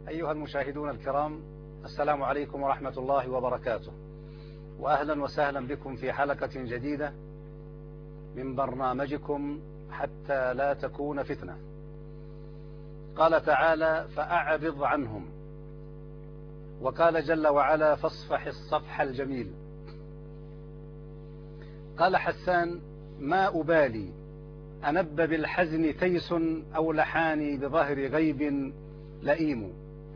أيها المشاهدون الكرام، السلام عليكم ورحمة الله وبركاته، وأهلا وسهلا بكم في حلقة جديدة من برنامجكم حتى لا تكون فتنة. قال تعالى: فأعرض عنهم. وقال جل وعلا: فاصفح الصفح الجميل. قال حسان: ما أبالي أنب بالحزن تيس أو لحاني بظهر غيب لئيم.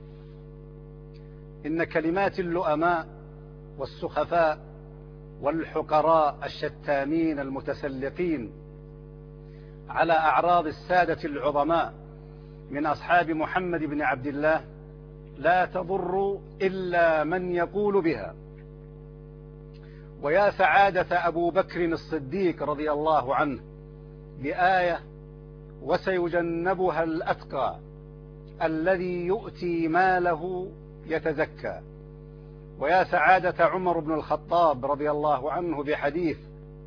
إن كلمات اللؤماء والسخفاء والحقراء الشتامين المتسلقين على أعراض السادة العظماء من أصحاب محمد بن عبد الله لا تضر إلا من يقول بها. ويا سعادة أبو بكر الصديق رضي الله عنه بآية: وسيجنبها الأتقى الذي يؤتي ماله يتزكى. ويا سعادة عمر بن الخطاب رضي الله عنه بحديث: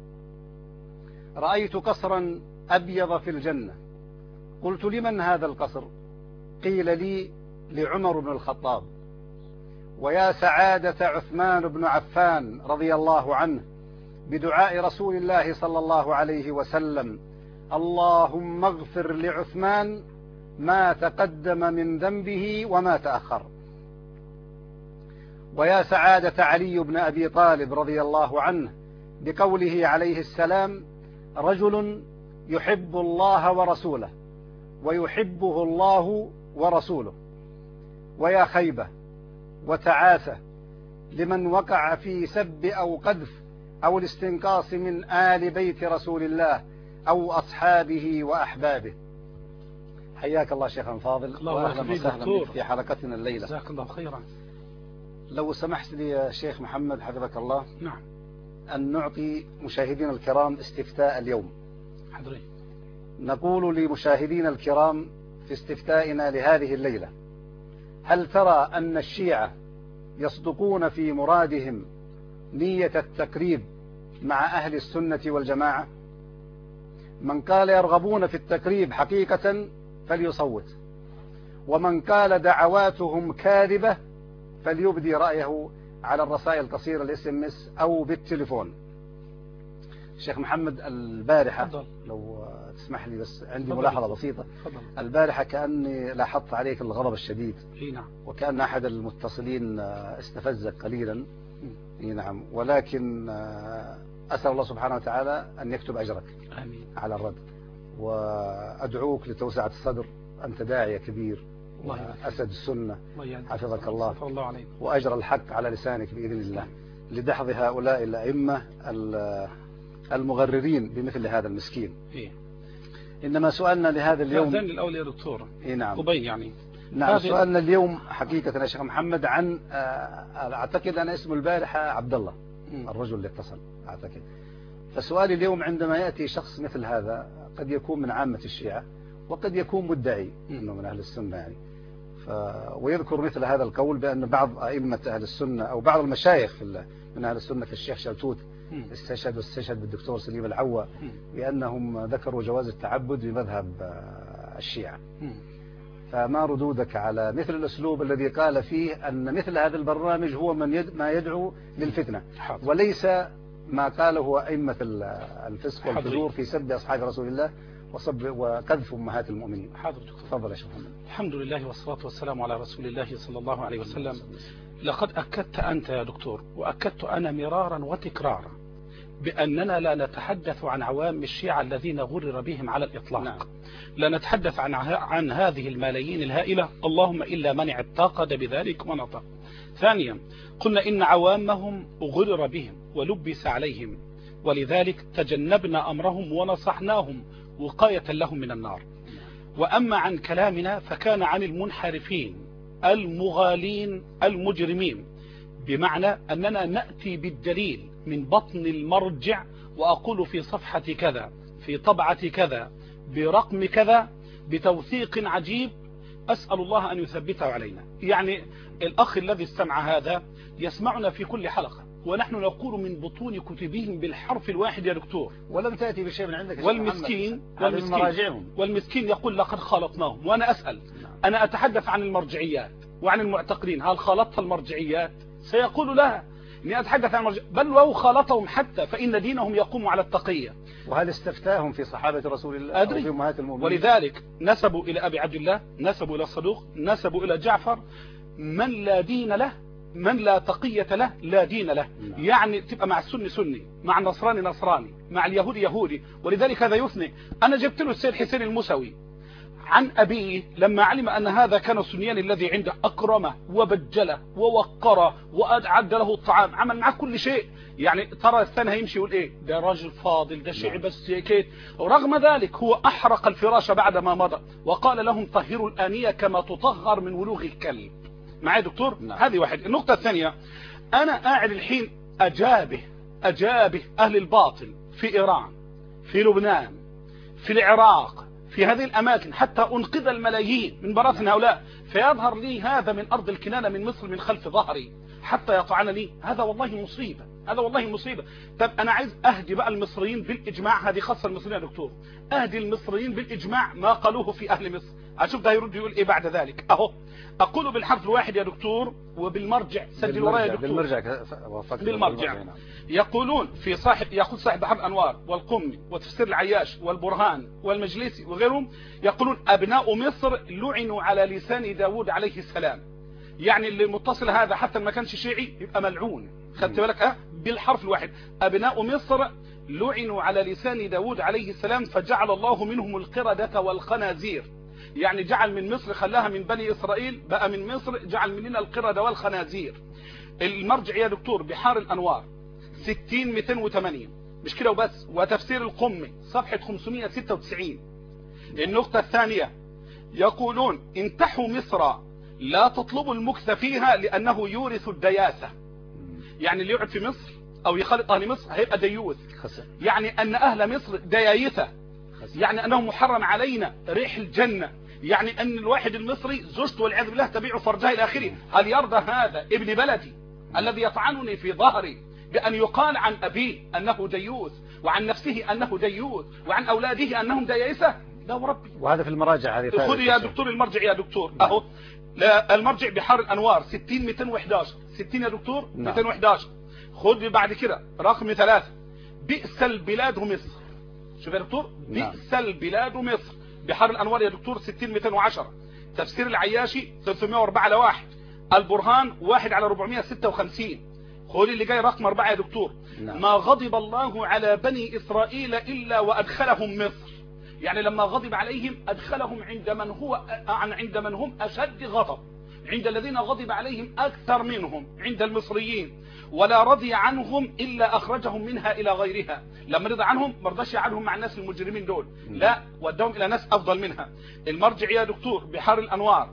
رأيت قصرا أبيض في الجنة، قلت: لمن هذا القصر؟ قيل لي: لعمر بن الخطاب. ويا سعادة عثمان بن عفان رضي الله عنه بدعاء رسول الله صلى الله عليه وسلم: اللهم اغفر لعثمان ما تقدم من ذنبه وما تأخر. ويا سعادة علي بن أبي طالب رضي الله عنه بقوله عليه السلام: رجل يحب الله ورسوله ويحبه الله ورسوله. ويا خيبة وتعاسة لمن وقع في سب أو قذف أو الاستنقاص من آل بيت رسول الله أو أصحابه وأحبابه. حياك الله شيخنا الفاضل، وأهلا وسهلا بك في حلقتنا الليلة. جزاك الله خيرا. لو سمحت لي يا شيخ محمد حفظك الله، نعم، أن نعطي مشاهدينا الكرام استفتاء اليوم. حضري. نقول لمشاهدينا الكرام في استفتائنا لهذه الليلة: هل ترى أن الشيعة يصدقون في مرادهم نية التقريب مع أهل السنة والجماعة؟ من قال يرغبون في التقريب حقيقة فليصوت، ومن قال دعواتهم كاذبة فليبدي رأيه على الرسائل القصيرة SMS أو بالتليفون. شيخ محمد، البارحة فضل. لو تسمح لي بس عندي فضل. ملاحظة بسيطة. فضل. البارحة كأني لاحظت عليك الغضب الشديد. نعم. وكأن أحد المتصلين استفزك قليلا. نعم، ولكن أسأل الله سبحانه وتعالى أن يكتب أجرك. آمين. على الرد، وأدعوك لتوسعة الصدر. أنت داعية كبير وأسد السنة، حفظك الله، وأجر الحق على لسانك بإذن الله لدحض هؤلاء الأئمة المغررين بمثل هذا المسكين. إنما سؤالنا لهذا اليوم هذا الأول يا دكتور. نعم. طبي يعني. نعم، سؤالنا اليوم حقيقة يا شيخ محمد عن أعتقد أنا اسمه البارحة عبد الله، الرجل اللي اتصل أعتقد. فسؤالي اليوم: عندما يأتي شخص مثل هذا، قد يكون من عامة الشيعة وقد يكون مدعي أنه من أهل السنة يعني، ويذكر مثل هذا القول بأن بعض أئمة أهل السنة أو بعض المشايخ من أهل السنة كالشيخ شلتوت استشهد بالدكتور سليم العوة بأنهم ذكروا جواز التعبد بمذهب الشيعة. فما ردودك على مثل الأسلوب الذي قال فيه أن مثل هذا البرنامج هو ما يدعو للفتنة، وليس ما قاله أئمة الفسق والفجور في سب أصحاب رسول الله وقذف أمهات المؤمنين؟ حاضر. تفضل يا شيخ محمد. الحمد لله والصلاة والسلام على رسول الله صلى الله عليه وسلم. لقد أكدت أنت يا دكتور، وأكدت أنا مرارا وتكرارا، بأننا لا نتحدث عن عوام الشيعة الذين غرر بهم على الإطلاق. نعم. لا نتحدث عن هذه الملايين الهائلة، اللهم إلا من اعتقد بذلك ونطق. ثانيا، قلنا إن عوامهم غرر بهم ولبس عليهم، ولذلك تجنبنا أمرهم ونصحناهم وقاية لهم من النار. وأما عن كلامنا فكان عن المنحرفين المغالين المجرمين، بمعنى أننا نأتي بالدليل من بطن المرجع، وأقول في صفحة كذا، في طبعة كذا، برقم كذا، بتوثيق عجيب، أسأل الله أن يثبته علينا. يعني الأخ الذي استمع هذا يسمعنا في كل حلقة، ونحن نقول من بطون كتبهم بالحرف الواحد يا دكتور، ولم تأتي بشيء من عندك. والمسكين يقول لقد خالطناهم. وأنا أسأل، أنا أتحدث عن المرجعيات، وعن المعتقلين، هل خالطها المرجعيات؟ سيقول لها إني أتحدث عن المرجع، بل لو خالطهم حتى فإن دينهم يقوم على التقية. وهل استفتاهم في صحابة رسول الله أو في أمهات المؤمنين؟ ولذلك نسبوا إلى أبي عبد الله، نسبوا إلى الصدوق، نسبوا إلى جعفر. من لا دين له، من لا تقية له لا دين له. يعني تبقى مع السني سني، مع النصراني نصراني، مع اليهودي يهودي. ولذلك هذا يثني. أنا جبت له السيد حسين الموسوي عن أبيه لما علم أن هذا كان سنيا الذي عنده، أكرمه وبجله ووقره وأعد له الطعام، عمل معه كل شيء. يعني ترى الثاني هيمشي يقول إيه ده راجل فاضل، ده شيء بس كيت. ورغم ذلك هو أحرق الفراش بعد ما مضى وقال لهم طهروا الآنية كما تطهر من ولوغ الكلب. معي دكتور؟ هذه واحد. النقطة الثانية، أنا قاعد الحين أجابه أهل الباطل في إيران، في لبنان، في العراق، في هذه الأماكن، حتى أنقذ الملايين من براثن هؤلاء، فيظهر لي هذا من أرض الكنانة من مصر من خلف ظهري حتى يطعن لي. هذا والله مصيبة، هذا والله مصيبة. طب أنا عايز أهدي بقى المصريين بالإجماع، هذه خاصة المصريين يا دكتور، أهدي المصريين بالإجماع ما قالوه في أهل مصر. أشوف ده يرد يقول إيه بعد ذلك. أهو أقول بالحرف الواحد يا دكتور وبالمرجع، سجل ورايا يا دكتور. بالمرجع يقولون في صاحب، يقول صاحب بحر الأنوار والقمي وتفسير العياش والبرهان والمجلسي وغيرهم، يقولون أبناء مصر لعنوا على لسان داود عليه السلام. يعني اللي متصل هذا حتى ما كانش شيعي يبقى ملعون. خدت بالك؟ بالحرف الواحد، أبناء مصر لعنوا على لسان داود عليه السلام فجعل الله منهم القردة والخنازير. يعني جعل من مصر، خلاها من بني إسرائيل، بقى من مصر جعل مننا القردة والخنازير. المرجع يا دكتور بحار الأنوار 60-208، مش كده وبس، وتفسير القمي صفحة 596. النقطة الثانية، يقولون انتحوا مصر لا تطلبوا المكث فيها لأنه يورث الدياسة. يعني اللي يقعد في مصر أو يخالط أهل مصر هيبقى ديوث. يعني أن أهل مصر ديايثة، يعني أنه محرم علينا ريح الجنة، يعني أن الواحد المصري زوجته والعياذ بالله تبيع فرجها إلى آخره. هل يرضى هذا ابن بلدي الذي يطعنني في ظهري بأن يقال عن أبيه أنه ديوث، وعن نفسه أنه ديوث، وعن أولاده أنهم ديايثة؟ لا وربي. وهذا في المراجع هذه. خذ يا دكتور المرجع يا دكتور. أهو المرجع بحار الأنوار 60-211. 60 يا دكتور 211. خذ بعد كده رقم 3، بئس البلاد مصر. شوف يا دكتور، بئس البلاد مصر بحار الأنوار يا دكتور 60-210. تفسير العياشي 304/1. البرهان 1/456. خذ اللي جاي رقم 4 يا دكتور. ما غضب الله على بني إسرائيل إلا وأدخلهم مصر. يعني لما غضب عليهم أدخلهم عند من هم أشد غضب، عند الذين غضب عليهم أكثر منهم عند المصريين. ولا رضي عنهم إلا أخرجهم منها إلى غيرها. لما رضى عنهم ما رضاش يقعدهم مع الناس المجرمين دول، لا، ودهم إلى ناس أفضل منها. المرجع يا دكتور بحار الأنوار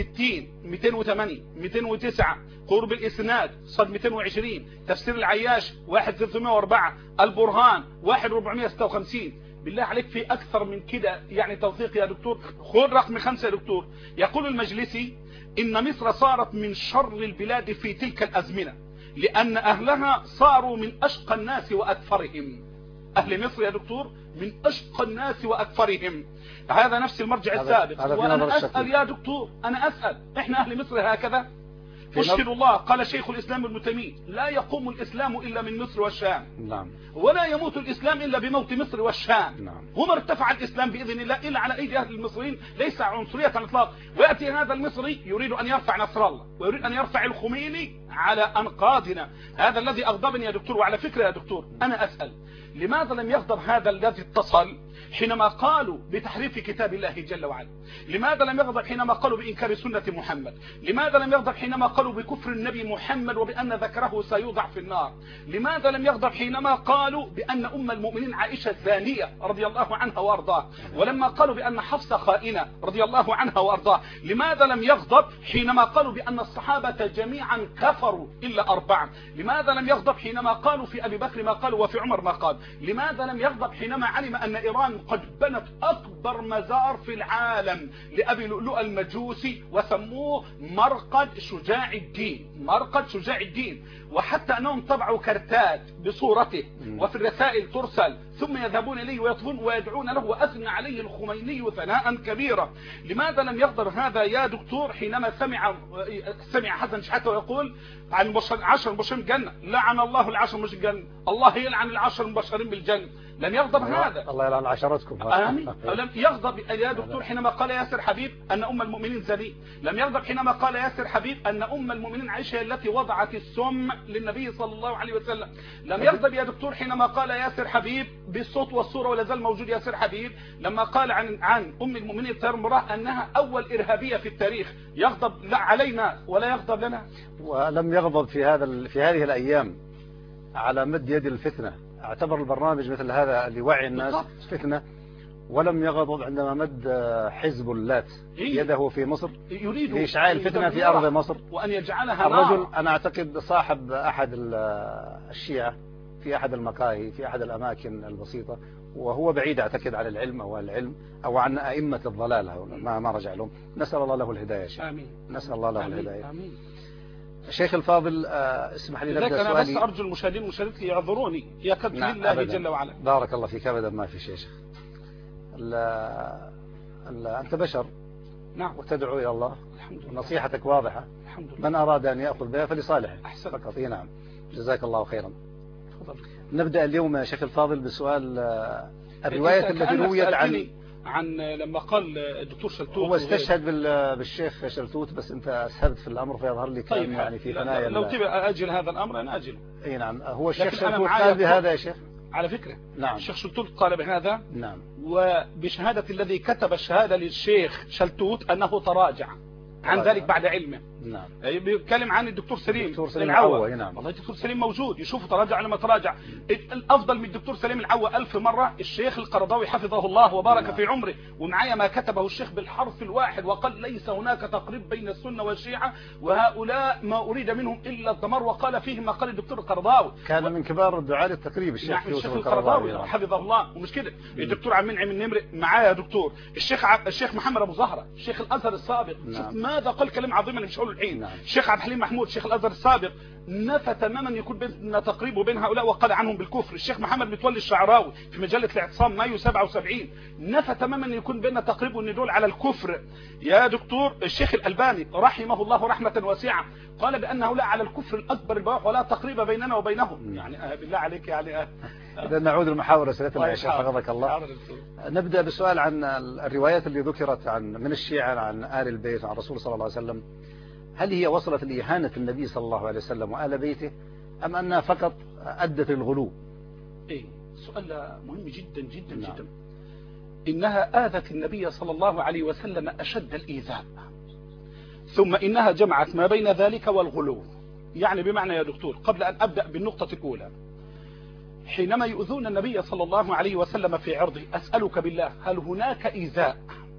60-208 209. قرب الإسناد صد 220. تفسير العياش 1/304. البرهان 1/456. بالله عليك في أكثر من كده يعني توثيق يا دكتور. خذ رقم 5 يا دكتور. يقول المجلسي إن مصر صارت من شر البلاد في تلك الأزمنة لأن أهلها صاروا من أشقى الناس وأكثرهم. أهل مصر يا دكتور من أشقى الناس وأكثرهم. هذا نفس المرجع السابق. وأنا أسأل يا دكتور، أنا أسأل، إحنا أهل مصر هكذا؟ أشهد الله، قال شيخ الإسلام ابن تيمية، لا يقوم الإسلام إلا من مصر والشام. نعم. ولا يموت الإسلام إلا بموت مصر والشام. نعم. وما ارتفع الإسلام بإذن الله إلا على أيدي أهل المصريين، ليس عنصرية على الإطلاق. ويأتي هذا المصري يريد أن يرفع نصر الله ويريد أن يرفع الخميني على أنقاضنا. هذا الذي أغضبني يا دكتور. وعلى فكرة يا دكتور أنا أسأل، لماذا لم يغضب هذا الذي اتصل حينما قالوا بتحريف كتاب الله جل وعلا؟ لماذا لم يغضب حينما قالوا بإنكار سنة محمد؟ لماذا لم يغضب حينما قالوا بكفر النبي محمد وبأن ذكره سيوضع في النار؟ لماذا لم يغضب حينما قالوا بأن أم المؤمنين عائشة زانية رضي الله عنها وأرضاه؟ ولما قالوا بأن حفصة خائنة رضي الله عنها وأرضاه؟ لماذا لم يغضب حينما قالوا بأن الصحابة جميعا كفروا كفروا إلا 4. لماذا لم يغضب حينما قالوا في أبي بكر ما قالوا وفي عمر ما قال؟ لماذا لم يغضب حينما علم أن إيران قد بنت أكبر مزار في العالم لأبي لؤلؤ المجوسي وسموه مرقد شجاع الدين، مرقد شجاع الدين، وحتى أنهم طبعوا كرتات بصورته وفي الرسائل ترسل ثم يذهبون إليه ويطلبون ويدعون له، وأثنى عليه الخميني ثناء كبيرا. لماذا لم يغضب هذا يا دكتور حينما سمع حسن شحاتة ويقول عن 10 مبشرين بالجنة؟ لعن الله ال10 مبشرين بالجنة، الله يلعن ال10 المبشرين بالجنة. لم يغضب هذا. الله يلعن عشرتكم. آمين. لم يغضب يا دكتور حينما قال ياسر حبيب أن أم المؤمنين زني. لم يغضب حينما قال ياسر حبيب أن أم المؤمنين عائشة التي وضعت السم للنبي صلى الله عليه وسلم. لم يغضب يا دكتور حينما قال ياسر حبيب بالصوت والصورة ولا زال موجود ياسر حبيب لما قال عن أم المؤمنين الطاهرة المبرأة أنها أول إرهابية في التاريخ. يغضب لا علينا ولا يغضب لنا. ولم يغضب في هذه الأيام على مد يد الفتنة. اعتبر البرنامج مثل هذا لوعي الناس فتنة، ولم يغضب عندما مد حزب اللات يده في مصر يريد لإشعاع الفتنة في أرض مصر، وأن يجعلها الرجل أنا أعتقد صاحب أحد الشيعة في أحد المقاهي في أحد الأماكن البسيطة، وهو بعيد أعتقد عن العلم أو العلم أو عن أئمة الضلال، ما رجع لهم. نسأل الله له الهداية شيخ. آمين. نسأل الله له آمين. الهداية. آمين. شيخ الفاضل اسمح لي نبدأ أنا سؤالي. بس أرجو المشاهدين والمشاهدات يعذروني يا كتب لله جل وعلا. بارك الله فيك. أبدا ما في شيء شيخ. أنت بشر. نعم. وتدعو إلى الله. الحمد لله. نصيحتك واضحة. الحمد لله. من أراد أن يأخذ بها فلصالحه. أحسن. فقط. نعم. جزاك الله خيرا. تفضل. نبدأ اليوم يا شيخ الفاضل بسؤال الرواية التي رويت عن لما قال الدكتور شلتوت. هو استشهد بالشيخ شلتوت، بس أنت أسهبت في الأمر فيظهر لي كان طيب يعني في ثنايا. لو تبي أجل هذا الأمر أنا أجله. أي نعم. هو الشيخ شلتوت قال بهذا يا شيخ على فكرة. نعم. الشيخ شلتوت قال بهذا. نعم. وبشهادة الذي كتب الشهادة للشيخ شلتوت أنه تراجع عن ذلك بعد علمه. نعم. بيتكلم عن الدكتور سليم العوة. نعم. والله الدكتور سليم موجود يشوف تراجع لما تراجع. الأفضل من الدكتور سليم العوة 1000 مرة الشيخ القرضاوي حفظه الله وبارك نعم. في عمره، ومعايا ما كتبه الشيخ بالحرف الواحد وقال ليس هناك تقريب بين السنة والشيعة، وهؤلاء ما أريد منهم إلا الدمار، وقال فيه ما قال الدكتور القرضاوي. كان من كبار الدعاة للتقريب الشيخ. نعم. الشيخ القرضاوي حفظه الله. ومش كده الدكتور عبد المنعم النمري معايا يا دكتور الشيخ محمد أبو زهرة الشيخ الأزهر السابق. نعم. شوف ماذا قال كلام عظيم أنا مش هقوله الحين. نعم. الشيخ عبد الحليم محمود شيخ الازهر السابق نفى تماما يكون بين تقريب وبين هؤلاء وقال عنهم بالكفر. الشيخ محمد متولي الشعراوي في مجله الاعتصام مايو 77 نفى تماما يكون بين تقريب والندول على الكفر. يا دكتور الشيخ الألباني رحمه الله رحمه واسعه قال بان هؤلاء على الكفر الاكبر البواح ولا تقريب بيننا وبينهم. يعني بالله عليك يعني إذا نعود لمحاور أسئلتنا يا شيخ حفظك الله. نبدأ بسؤال عن الروايات اللي ذكرت من الشيعة عن آل البيت عن الرسول صلى الله عليه وسلم، هل هي وصلت لإهانة النبي صلى الله عليه وسلم وآل بيته أم أنها فقط أدت الغلو؟ إيه سؤال مهم جدا جدا. نعم. جدا. إنها آذت النبي صلى الله عليه وسلم أشد الإيذاء، ثم إنها جمعت ما بين ذلك والغلو. يعني بمعنى يا دكتور قبل أن أبدأ بالنقطة الأولى، حينما يؤذون النبي صلى الله عليه وسلم في عرضه أسألك بالله هل هناك إيذاء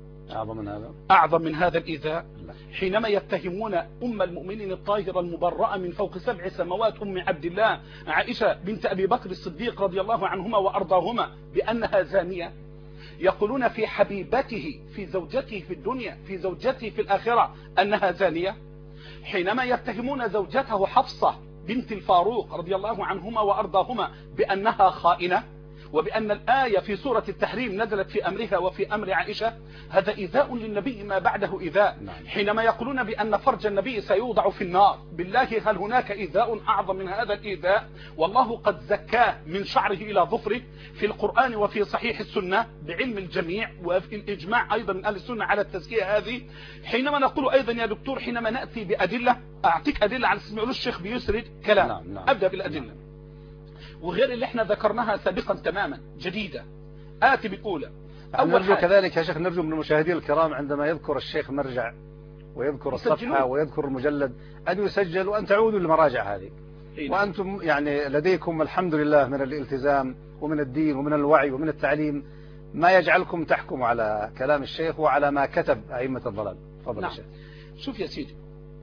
أعظم من هذا الإيذاء؟ حينما يتهمون أم المؤمنين الطاهرة المبرأة من فوق 7 سماوات أم عبد الله عائشة بنت أبي بكر الصديق رضي الله عنهما وأرضاهما بأنها زانية، يقولون في حبيبته في زوجته في الدنيا في زوجته في الآخرة أنها زانية. حينما يتهمون زوجته حفصة بنت الفاروق رضي الله عنهما وأرضاهما بأنها خائنة، وبأن الآية في سورة التحريم نزلت في أمرها وفي أمر عائشة، هذا إيذاء للنبي ما بعده إيذاء. حينما يقولون بأن فرج النبي سيوضع في النار، بالله هل هناك إيذاء أعظم من هذا الإيذاء؟ والله قد زكاه من شعره إلى ظفره في القرآن وفي صحيح السنة بعلم الجميع وفي الإجماع أيضا من أهل السنة على التزكية هذه. حينما نقول أيضا يا دكتور حينما نأتي بأدلة أعطيك أدلة على اسم الشيخ بيسرد كلام. نعم. أبدأ بالأدلة وغير اللي احنا ذكرناها سابقا تماما جديدة. آتي بالأولى. نرجو كذلك يا شيخ نرجو من المشاهدين الكرام عندما يذكر الشيخ مرجع ويذكر الصفحة ويذكر المجلد أن يسجل وأن تعودوا للمراجع هذه. وأنتم يعني لديكم الحمد لله من الالتزام ومن الدين ومن الوعي ومن التعليم ما يجعلكم تحكموا على كلام الشيخ وعلى ما كتب أئمة الضلال. تفضل. نعم. الشيخ. شوف يا سيدي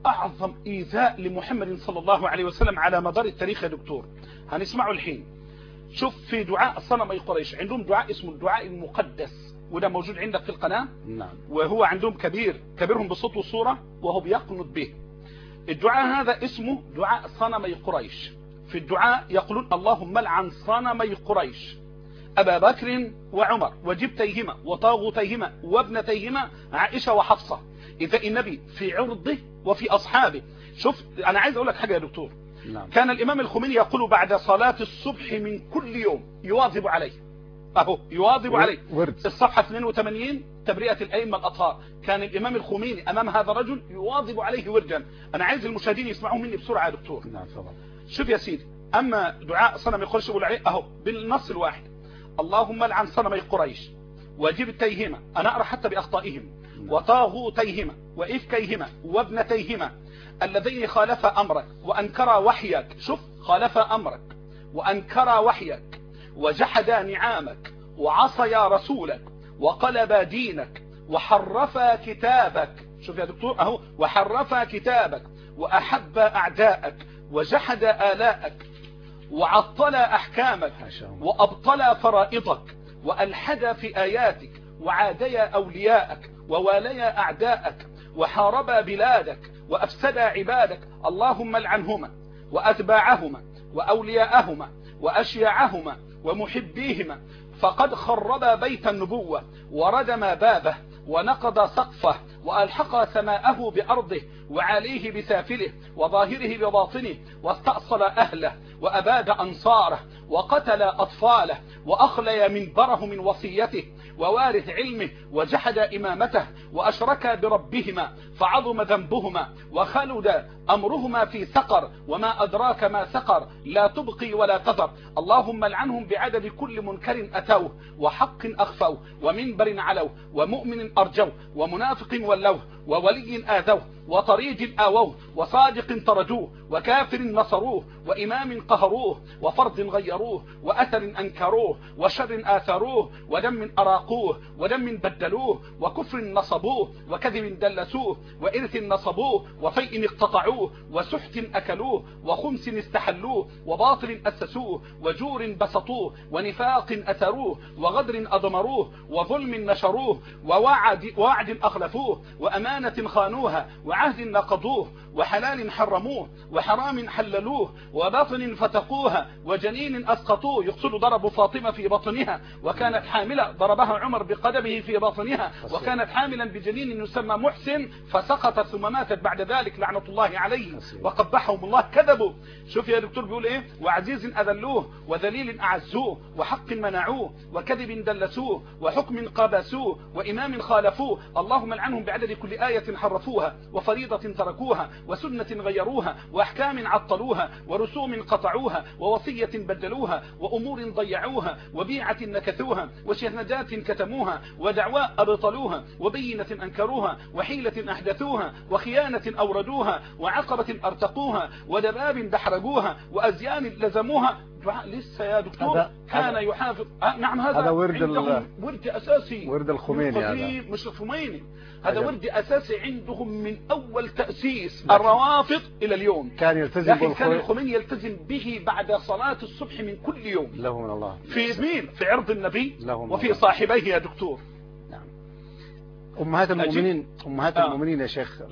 أعظم إيذاء لمحمد صلى الله عليه وسلم على مدار التاريخ يا دكتور، هنسمعه الحين. شوف في دعاء صنمي قريش عندهم دعاء اسمه الدعاء المقدس، وده موجود عندك في القناة. نعم. وهو عندهم كبيرهم بصوت وصورة وهو بيقنط به. الدعاء هذا اسمه دعاء صنمي قريش. في الدعاء يقولون اللهم لعن صنمي قريش أبا بكر وعمر وجبتيهما وطاغوتيهما وابنتيهما عائشة وحفصة، إذا النبي في عرضه وفي أصحابه. شوف أنا عايز أقول لك حاجة يا دكتور. نعم. كان الإمام الخميني يقول بعد صلاة الصبح من كل يوم يواظب عليه، أهو يواظب عليه. الصفحة 82 تبرئة الأئمة الأطهار، كان الإمام الخميني أمام هذا الرجل يواظب عليه وردا. أنا عايز المشاهدين يسمعوه مني بسرعة يا دكتور. نعم طبعا. شوف يا سيدي، أما دعاء صنمي قريش يقول عليه أهو بالنص الواحد اللهم لعن صنمي قريش وجبتيهما، أنا أقرأ حتى بأخطائهم، وطاغوتيهما وإفكيهما وابنتيهما الذين خالفا أمرك وأنكرا وحيك. شوف خالفا أمرك وأنكرا وحيك وجحدا نعامك وعصيا رسولك وقلبا دينك وحرفا كتابك. شوف يا دكتور أهو، وحرفا كتابك وأحبا أعداءك وجحدا آلاءك وعطلا أحكامك وأبطلا فرائضك وألحدا في آياتك وعاديا أولياءك وواليا أعداءك وحاربا بلادك وأفسدا عبادك. اللهم لعنهما وأتباعهما وأولياءهما وأشياعهما ومحبيهما، فقد خربا بيت النبوة وردم بابه ونقض سقفه وألحق سماءه بأرضه وعليه بسافله وظاهره بباطنه واستأصل أهله وأباد أنصاره وقتل أطفاله وأخلي منبره من وصيته ووارث علمه وجحد إمامته وأشركا بربهما فعظم ذنبهما وخلد أمرهما في سقر وما أدراك ما سقر لا تبقي ولا تذر. اللهم لعنهم بعدد كل منكر أتوه وحق أخفوه ومنبر علوه ومؤمن أرجوه ومنافق ولوه وولي آذوه وطريج آووه وصادق طردوه وكافر نصروه وإمام قهروه وفرد غيروه وأثر أنكروه وشر آثروه ودم أراقوه ودم بدلوه وكفر نصبوه وكذب دلسوه وإرث نصبوه وفيء اقتطعوه وسحت أكلوه وخمس استحلوه وباطل أسسوه وجور بسطوه ونفاق أثروه وغدر أضمروه وظلم نشروه ووعد أخلفوه وأمانة خانوها وعهد نقضوه وحلال حرموه وحرام حللوه وباطن فتقوها وجنين أسقطوه. يقصد ضربوا فاطمة في بطنها وكانت حاملة، ضربها عمر بقدمه في بطنها وكانت حاملا بجنين يسمى محسن فسقطت ثم ماتت بعد ذلك لعنة الله عليه وقبحهم الله. كذبوا. شوف يا دكتور بيقول ايه، وعزيز أذلوه وذليل أعزوه وحق منعوه وكذب دلسوه وحكم قابسوه وإمام خالفوه. اللهم لعنهم بعدد كل آية حرفوها وفريضة تركوها وسنة غيروها وأحكام عطلوها ورسوم قطعوها ووصية بدلوها وأمور ضيعوها وبيعة نكثوها وشهادات كتموها ودعواء أبطلوها وبينة أنكروها وحيلة أحدثوها وخيانة أوردوها وعقبة أرتقوها ودباب دحرجوها وأزيان لزموها. لسه يا دكتور كان يحافظ. نعم هذا ورد أساسي، ورد الخميني هذا مش الخميني، هذا ورد أساسي عندهم من أول تأسيس الروافض إلى اليوم. كان يلتزم لكن كان الخميني يلتزم به بعد صلاة الصبح من كل يوم. له من الله. في مين؟ في عرض النبي وفي صاحبيه يا دكتور. نعم. أمهات المؤمنين المؤمنين يا شيخ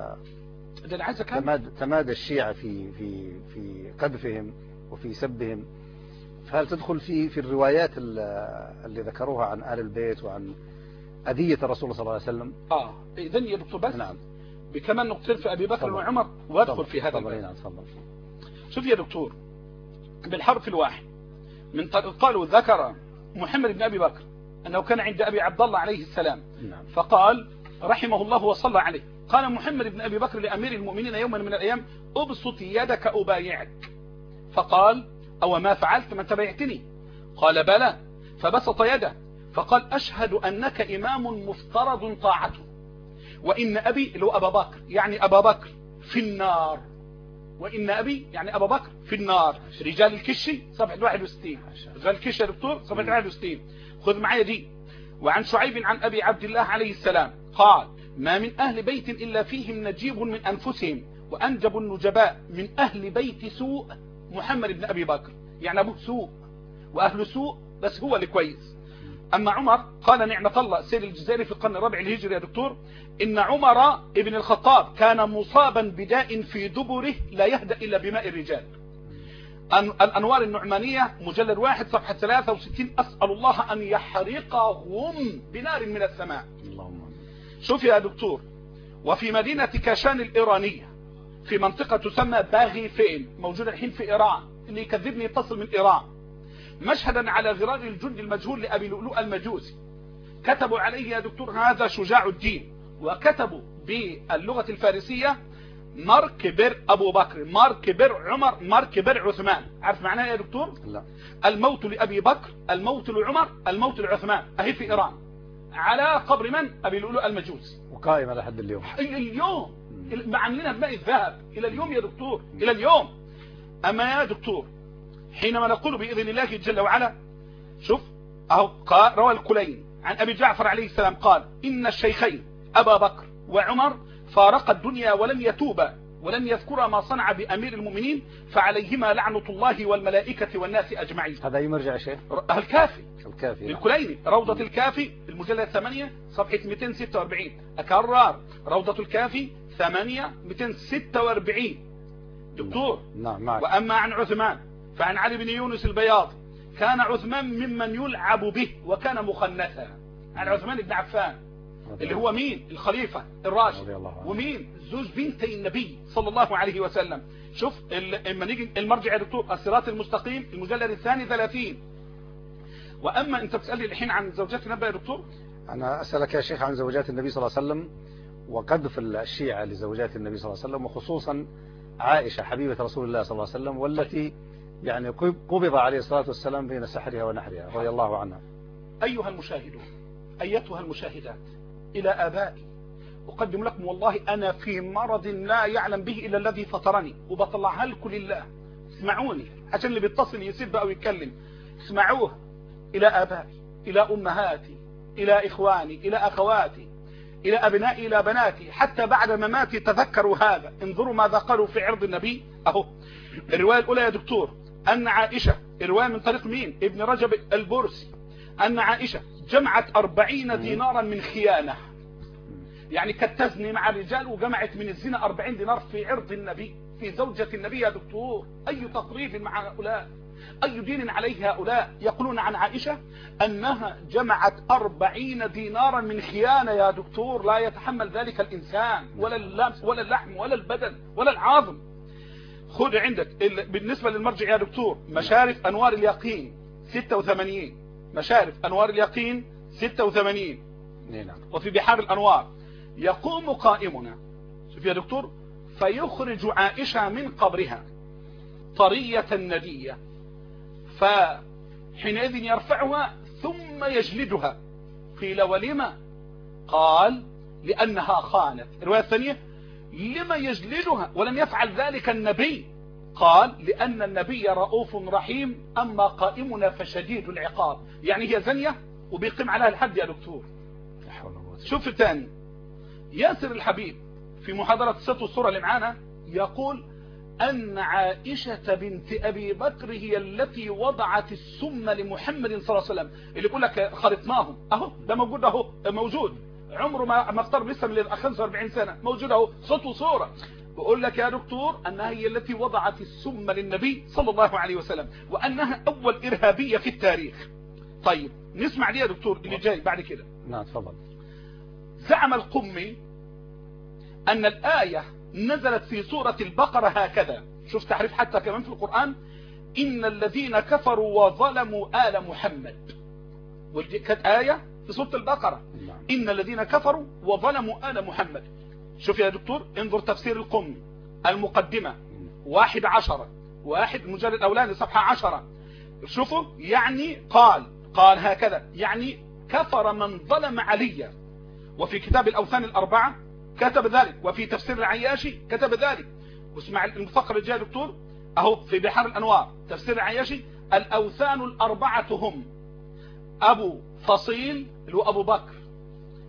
تمادى الشيعة في قذفهم وفي سبهم، فهل تدخل في الروايات اللي ذكروها عن آل البيت وعن أذية الرسول صلى الله عليه وسلم؟ إذن يا دكتور بس نعم. بكمان نقطتين في أبي بكر وعمر وادخل في هذا الباب. شوف يا دكتور، بالحرف الواحد من قالوا ذكر محمد بن أبي بكر أنه كان عند أبي عبد الله عليه السلام. نعم. فقال رحمه الله وصلى عليه، قال محمد بن أبي بكر لأمير المؤمنين يوما من الأيام أبسط يدك أبايعك. فقال أو ما فعلت، ما تبايعتني؟ قال بلى. فبسط يده فقال أشهد أنك إمام مفترض طاعته وإن أبي اللي هو أبا بكر يعني أبا بكر في النار، وإن أبي يعني أبا بكر في النار. رجال الكشي صفحة 61. رجال الكشي يا دكتور صفحة 61. خذ معايا دي. وعن شعيب عن أبي عبد الله عليه السلام قال ما من أهل بيت إلا فيهم نجيب من أنفسهم وأنجب النجباء من أهل بيت سوء محمد بن أبي بكر. يعني أبوه سوء وأهله سوء بس هو اللي كويس. أما عمر قال نعمة الله سيد الجزائري في القرن الرابع الهجري يا دكتور إن عمر ابن الخطاب كان مصابا بداء في دبره لا يهدأ إلا بماء الرجال. الأنوار النعمانية مجلد 1 صفحة 63. أسأل الله أن يحرقهم بنار من السماء. شوف يا دكتور، وفي مدينة كاشان الإيرانية في منطقة تسمى باغيفين موجودة الحين في إيران، اللي يكذبني يتصل من إيران، مشهدا على غرار الجند المجهول لأبي لؤلؤ المجوسي. كتبوا عليه يا دكتور هذا شجاع الدين، وكتبوا باللغة الفارسية مركبر أبو بكر، مركبر عمر، مركبر عثمان. عارف معناه يا دكتور؟ لا. الموت لأبي بكر، الموت لعمر، الموت لعثمان. أهي في إيران على قبر من؟ أبي لؤلؤ المجوسي، وقائمة لحد اليوم. اليوم عاملينها بماء الذهب إلى اليوم يا دكتور، إلى اليوم. أما يا دكتور حينما نقول بإذن الله جل وعلا، شوف أهو روى الكلين عن أبي جعفر عليه السلام قال إن الشيخين أبا بكر وعمر فارق الدنيا ولم يتوبا ولم يذكر ما صنع بأمير المؤمنين فعليهما لعنة الله والملائكة والناس أجمعين. هذا أي مرجع يا شيخ؟ الكافي الكافي الكليني، روضة الكافي المجلد 8 صفحة 246. أكرر روضة الكافي 8 246 دكتور. نعم معك. وأما عن عثمان فعن علي بن يونس البياضي كان عثمان ممن يلعب به وكان مخنثا. عن عثمان بن عفان اللي هو مين؟ الخليفة الراشد، ومين؟ زوج بنتي النبي صلى الله عليه وسلم. شوف اما نيجي المرجع يا دكتور الصراط المستقيم المجلد الثاني 30. واما انت بتسالني الحين عن زوجات النبي يا دكتور، انا اسالك يا شيخ عن زوجات النبي صلى الله عليه وسلم وقذف الشيعة لزوجات النبي صلى الله عليه وسلم، وخصوصا عائشة حبيبة رسول الله صلى الله عليه وسلم، والتي يعني قبض عليه الصلاة والسلام بين سحرها ونحرها رضي الله عنها. أيها المشاهدون أيتها المشاهدات، إلى آبائي أقدم لكم والله أنا في مرض لا يعلم به إلا الذي فطرني، وبطلعها لكم لله. اسمعوني عشان اللي بيتصل يسيب بقى ويتكلم، اسمعوها. إلى آبائي، إلى أمهاتي، إلى إخواني، إلى أخواتي، إلى أبنائي، إلى بناتي، حتى بعد مماتي تذكروا هذا. انظروا ماذا قالوا في عرض النبي. أهو الرواية الأولى يا دكتور أن عائشة، الرواية من طريق مين؟ ابن رجب البرسي، أن عائشة جمعت 40 دينارا من خيانة، يعني كانت تزني مع الرجال وجمعت من الزنا 40 دينار في عرض النبي، في زوجة النبي يا دكتور. أي تطريف مع هؤلاء، أي دين عليه هؤلاء. يقولون عن عائشة أنها جمعت 40 دينارا من خيانة يا دكتور، لا يتحمل ذلك الإنسان ولا اللمس ولا اللحم ولا البدن ولا العظم. خذ عندك بالنسبة للمرجع يا دكتور مشارف أنوار اليقين 86، مشارف أنوار اليقين 86. وفي بحار الأنوار يقوم قائمنا، شوف يا دكتور، فيخرج عائشة من قبرها طرية ندية، فحينئذ يرفعها ثم يجلدها. قيل ولما؟ قال لأنها خانت. الرواية الثانية لما يجلدها ولم يفعل ذلك النبي؟ قال لأن النبي رؤوف رحيم، أما قائمنا فشديد العقاب. يعني هي زنية وبيقيم عليها الحد يا دكتور. شوف الثاني ياسر الحبيب في محاضرة ست الصورة اللي معانا يقول أن عائشة بنت أبي بكر هي التي وضعت السم لمحمد صلى الله عليه وسلم. اللي يقول لك خلطناهم، أهو ده موجود، أهو موجود، عمره ما افترض لسه من 45 سنة، موجود أهو صوت وصورة. بقول لك يا دكتور أنها هي التي وضعت السم للنبي صلى الله عليه وسلم، وأنها أول إرهابية في التاريخ. طيب نسمع ليه يا دكتور اللي جاي بعد كده. نعم تفضل. زعم القمي أن الآية نزلت في سورة البقرة هكذا، شوف تحريف حتى كمان في القرآن، إن الذين كفروا وظلموا آل محمد، كانت آية في سورة البقرة، إن الذين كفروا وظلموا آل محمد. شوف يا دكتور انظر تفسير القمي المقدمة 11 المجلد الأولاني صفحة 10. شوفوا يعني قال هكذا، يعني كفر من ظلم عليا. وفي كتاب الأوثان الأربعة كتب ذلك، وفي تفسير العياشي كتب ذلك. واسمع المفقر الجاي دكتور أهو في بحار الأنوار تفسير العياشي، الأوثان الأربعة هم أبو فصيل اللي هو أبو بكر،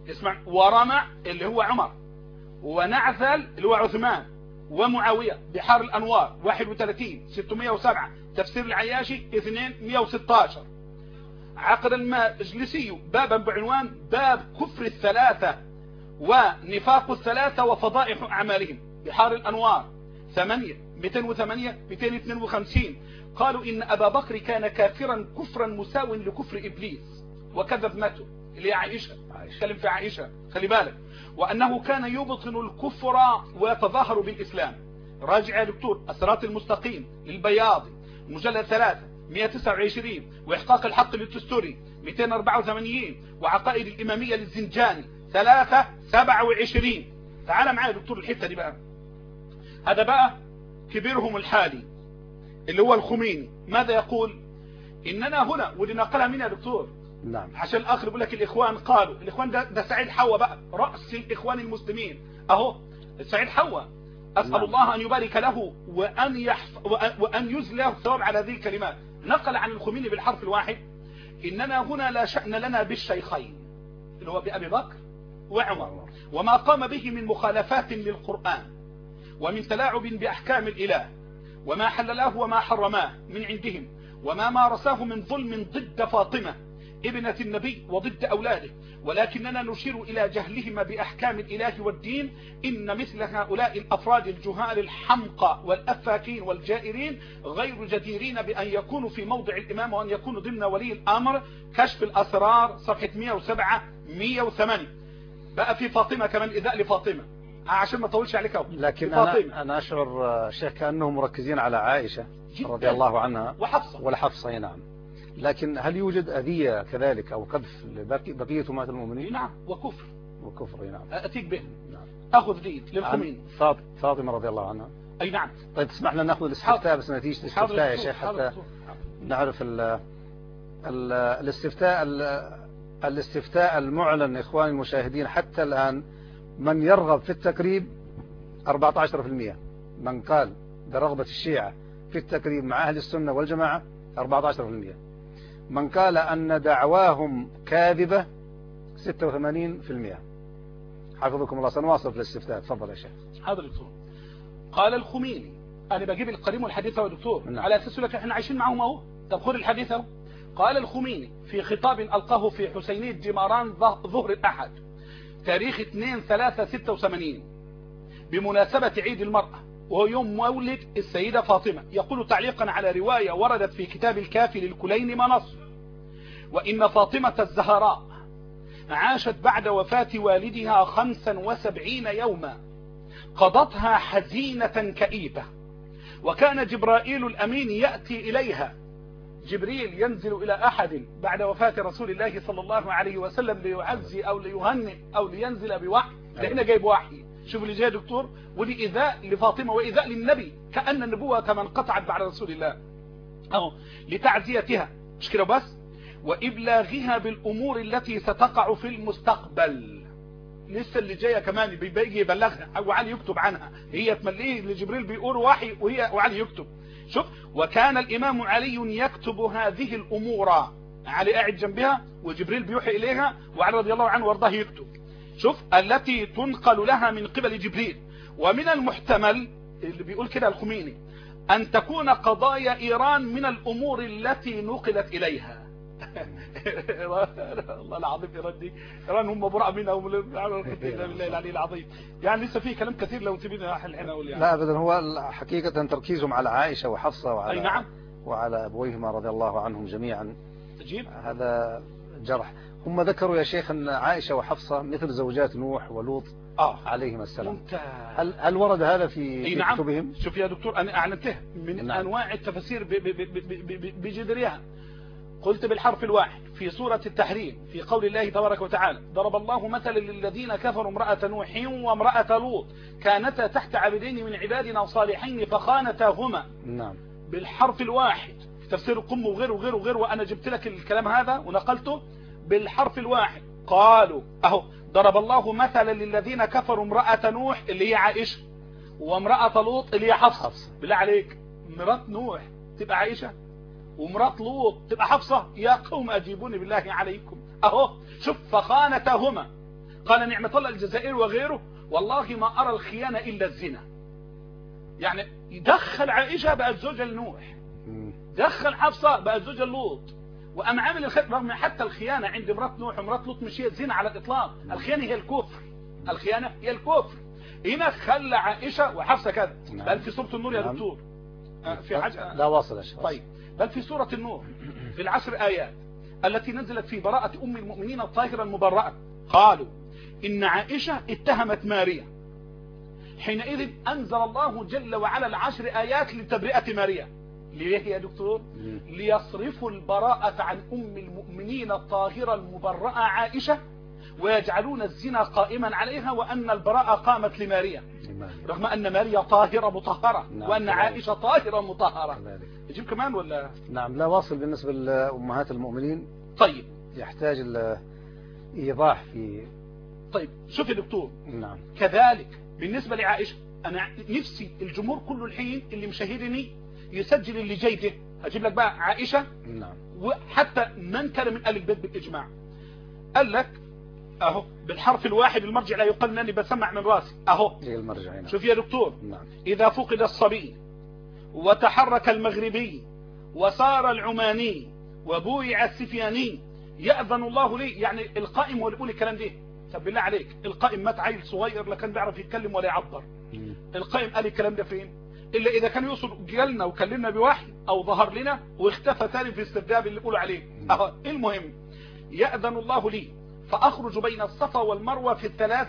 اسمع، ورمع اللي هو عمر، ونعثل اللي هو عثمان، ومعاوية. بحار الأنوار 31 607. تفسير العياشي 216. عقد المجلسي بابا بعنوان باب كفر الثلاثة ونفاق الثلاثة وفضائح أعمالهم. بحار الأنوار 8 208 252. قالوا إن أبا بكر كان كافرا كفرا مساو لكفر إبليس وكذب ماته، اللي هي عائشة. تكلم في عائشة، خلي بالك. وأنه كان يبطن الكفر ويتظاهر بالإسلام. راجع يا دكتور الصراط المستقيم للبياضي مجلد 3 129، وإحقاق الحق للتستوري 284، وعقائد الإمامية للزنجاني 3 27. تعال معايا يا دكتور الحتة دي بقى. هذا بقى كبيرهم الحالي اللي هو الخميني. ماذا يقول؟ إننا هنا، ودي نقلها مين يا دكتور؟ نعم. عشان الآخر يقول لك الإخوان قالوا. الإخوان ده سعيد حوا بقى، رأس الإخوان المسلمين أهو سعيد حوا. أسأل نعم. الله أن يبارك له وأن يزل له الثواب على هذه الكلمات. نقل عن الخميني بالحرف الواحد: إننا هنا لا شأن لنا بالشيخين اللي هو بأبي بكر وعمر، وما قام به من مخالفات للقرآن ومن تلاعب بأحكام الإله، وما حللاه وما حرماه من عندهم، وما مارساه من ظلم ضد فاطمة ابنة النبي وضد أولاده، ولكننا نشير إلى جهلهم بأحكام الإله والدين. إن مثل هؤلاء الأفراد الجهال الحمقى والأفاكين والجائرين غير جديرين بأن يكونوا في موضع الإمام وأن يكونوا ضمن ولي الأمر. كشف الأسرار صفحة 107 108. بقى في فاطمة كمان، إذاء لفاطمة عشان ما طولش عليك. لكن أنا أشعر شيخ كأنهم مركزين على عائشة رضي الله عنها وحفصة. نعم. لكن هل يوجد أذية كذلك أو قذف لبقية أمهات المؤمنين؟ نعم، وكفر. نعم. أتيك به. نعم. أخذ دي للخميني. فاطمة رضي الله عنها. أي نعم. طيب تسمح لنا نأخذ الاستفتاء بس نتيجة الاستفتاء يا شيخ حتى نعرف الاستفتاء المعلن إخواني المشاهدين حتى الآن. من يرغب في التقريب 14%، من قال برغبة الشيعة في التقريب مع أهل السنة والجماعة 14%، من قال أن دعواهم كاذبة 86%. حفظكم الله. سنواصل في الاستفتاء. تفضل يا شيخ. حاضر دكتور. قال الخميني، أنا بجيب القديم والحديث يا دكتور. نعم. على أساس لك احنا عايشين معهم اهو. طب خذ الحديث اهو. قال الخميني في خطاب ألقاه في حسينية جماران ظهر الأحد تاريخ 2/3/86 بمناسبة عيد المرأة وهو يوم مولد السيدة فاطمة. يقول تعليقا على رواية وردت في كتاب الكافي للكليني ما نص: وإن فاطمة الزهراء عاشت بعد وفاة والدها 75 يوما قضتها حزينة كئيبة، وكان جبرائيل الأمين يأتي إليها. جبريل ينزل إلى أحد بعد وفاة رسول الله صلى الله عليه وسلم ليعزي أو ليهنئ أو لينزل بوحي. لهنا جايب وحي. شوف اللي جاي دكتور. ودي إيذاء لفاطمة وإيذاء للنبي، كأن النبوة كما انقطعت بعد رسول الله أو لتعزيتها. مش كده بس، وإبلاغها بالأمور التي ستقع في المستقبل. لسه اللي جايه كمان بيجي يبلغها وعلي يكتب عنها. هي تمليه لجبريل بيقول وحي وعلي يكتب. شوف: وكان الإمام علي يكتب هذه الأمور. علي قاعد جنبها وجبريل بيوحي إليها وعلي رضي الله عنه وارضاه يكتب. شوف: التي تنقل لها من قبل جبريل. ومن المحتمل اللي بيقول كده الخميني أن تكون قضايا إيران من الأمور التي نقلت إليها. الله العظيم. إيران هم براء منها بالله العلي العظيم. يعني لسه فيه كلام كثير لو تبينا حل أقول يعني. لا أبدا. هو حقيقة تركيزهم على عائشة وحفصة وعلى نعم. وعلى أبويهما رضي الله عنهم جميعا. تجيب هذا جرح. هم ذكروا يا شيخ أن عائشة وحفصة مثل زوجات نوح ولوط عليهما السلام. هل ورد هذا في كتبهم؟ شوف يا دكتور، أنا أعلنته من أنواع التفسير بجدرها. قلت بالحرف الواحد في سورة التحريم في قول الله تبارك وتعالى: ضرب الله مثلا للذين كفروا امرأة نوح وامرأة لوط كانتا تحت عبدين من عبادنا صالحين فخانتاهما. نعم. بالحرف الواحد في تفسير القم وغيره. وأنا جبت لك الكلام هذا ونقلته بالحرف الواحد. قالوا أهو: ضرب الله مثلا للذين كفروا امرأة نوح اللي هي عائشة وامرأة لوط اللي هي حفصة. بالله عليك، مرات نوح تبقى عائشة ومرات لوط تبقى حفصة؟ يا قوم أجيبوني بالله عليكم. أهو شوف: فخانتهما قال نعمة الله الجزائري وغيره والله ما أرى الخيانة إلا الزنا. يعني يدخل عائشة بقت زوجة لنوح، دخل حفصة بقت زوجة لوط، وأم عامل الخير، رغم حتى الخيانة عند امرأة نوح وامرأة لوط مش هي الزنا على الإطلاق، الخيانة هي الكفر، الخيانة هي الكفر. هنا خلى عائشة وحفصة كذا. بل في سورة النور يا دكتور في حاجة لا واصل يا شيخ. طيب بل في سورة النور في العشر آيات التي نزلت في براءة أم المؤمنين الطاهرة المبرأة قالوا إن عائشة اتهمت ماريا، حينئذ أنزل الله جل وعلا العشر آيات لتبرئة ماريا. ليه يا دكتور؟ ليصرفوا البراءة عن أم المؤمنين الطاهرة المبرأة عائشة، ويجعلون الزنا قائما عليها، وأن البراءة قامت لماريا، رغم أن ماريا طاهرة مطهرة، وأن عائشة طاهرة مطهرة. يجيب كمان ولا؟ نعم لا واصل. بالنسبة لأمهات المؤمنين طيب يحتاج الإيضاح في. طيب شوف يا دكتور. نعم كذلك بالنسبة لعائشة، أنا نفسي الجمهور كل الحين اللي مشاهدني يسجل اللي جاي ده. أجيب لك بقى عائشة. نعم. وحتى من كان من آل البيت بالإجماع قال لك اهو بالحرف الواحد المرجع لا يقال انني بسمع من راسي اهو. المرجع هنا. شوف يا دكتور. نعم. اذا فقد الصبي وتحرك المغربي وصار العماني وبويع السفياني يأذن الله لي. يعني القائم هو اللي بيقول الكلام ده. طب بالله عليك القائم مات عيل صغير لا كان بيعرف يتكلم ولا يعبر. القائم قال الكلام ده فين؟ الا اذا كان يوصل جالنا وكلمنا بوحي او ظهر لنا واختفى تاني في استرداد اللي بيقولوا عليه. اهو المهم يأذن الله لي فأخرج بين الصفا والمروة في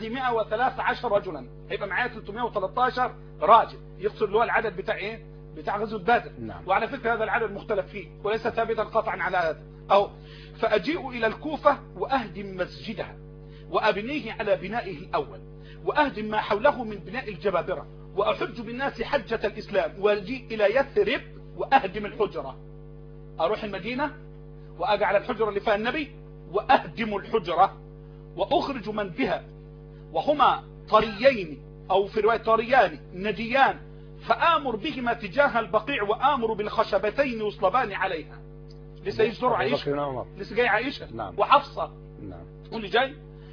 313 رجلا. هيبقى معايا 313 راجل. يقصد اللي هو العدد بتاع ايه؟ بتاع غزوة بدر. نعم. وعلى فكرة هذا العدد مختلف فيه وليس ثابتا قطعا على هذا. أو فأجيء إلى الكوفة وأهدم مسجدها وأبنيه على بنائه الأول وأهدم ما حوله من بناء الجبابرة وأحج بالناس حجة الإسلام وأجيء إلى يثرب وأهدم الحجرة. أروح المدينة وأجي على الحجرة اللي فيها النبي وأهدم الحجرة وأخرج من بها وهما طريين أو في رواية طريان نديان فآمر بهما تجاه البقيع وآمر بالخشبتين يصلبان عليها. لسه يجزر عائشة. لسه جاي عائشة. نعم. وحفصة. نعم. واللي جاي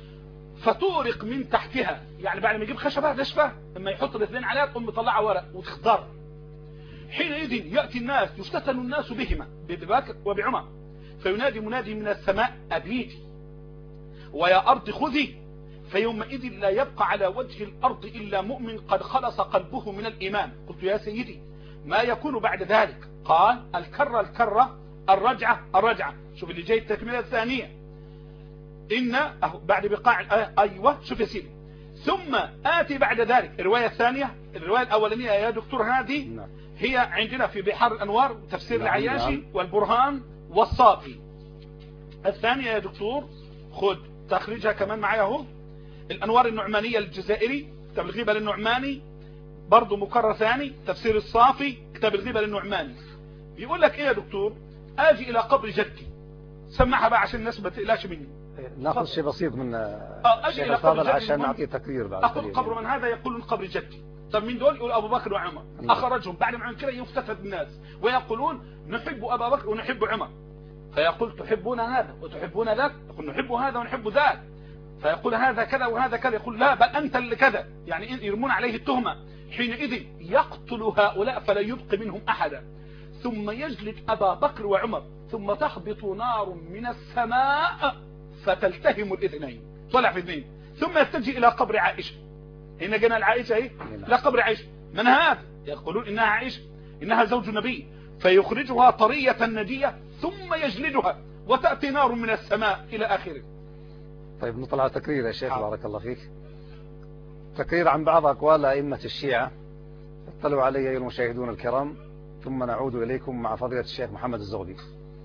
فتورق من تحتها. يعني بعد ما يجيب خشبة نشفة لما يحط الاثنين عليها تقوم مطلعها ورق وتخضر. حينئذ يأتي الناس يفتتن الناس بهما بأبي بكر وبعمر فينادي منادي من السماء أبيدي ويا أرض خذي فيومئذ لا يبقى على وجه الأرض إلا مؤمن قد خلص قلبه من الإيمان. قلت يا سيدي ما يكون بعد ذلك؟ قال الكرة الرجعة. شوف اللي جاي التكملة الثانية إن بعد بقاع أيوة. شوف يا سيدي ثم آتي بعد ذلك. الرواية الثانية الرواية الأولانية يا دكتور هذه هي عندنا في بحار الأنوار تفسير العياشي والبرهان والصافي. الثانية يا دكتور خد تخريجها كمان معايا اهو. الأنوار النعمانية الجزائري كتاب الغيبة للنعماني برضو مكرر ثاني. تفسير الصافي كتاب الغيبة للنعماني. بيقول لك ايه يا دكتور؟ اجي الى قبر جدي. سمعها بقى عشان الناس ما تقلقش مني. ناخذ شيء بسيط من اجي الى قبر جدي عشان نعطي تقرير بعد. اخذ قبر من هذا يقولون قبر جدي. طب من دول؟ يقول ابو بكر وعمر. اخرجهم بعد ما كده يفتتت الناس ويقولون نحب ابا بكر ونحب عمر. فيقول تحبون هذا وتحبون ذاك؟ يقول نحب هذا ونحب ذاك. فيقول هذا كذا وهذا كذا. يقول لا بل انت اللي كذا. يعني يرمون عليه التهمة. حينئذ يقتل هؤلاء فلا يبقي منهم احدا ثم يجلد ابا بكر وعمر ثم تهبط نار من السماء فتلتهم الاثنين. طلع في اثنين ثم يتجه الى قبر عائشة. هنا جينا العائشة ايه؟ لا قبر عائشة. من هذا؟ يقولون انها عائشة انها زوج النبي. فيخرجها طرية ندية ثم يجلدها وتأتي نار من السماء الى اخره. طيب نطلع تقرير يا شيخ بارك الله فيك. تقرير عن بعض اقوال ائمة الشيعة اطلعوا علي ايها المشاهدون الكرام ثم نعود اليكم مع فضيلة الشيخ محمد الزغبي.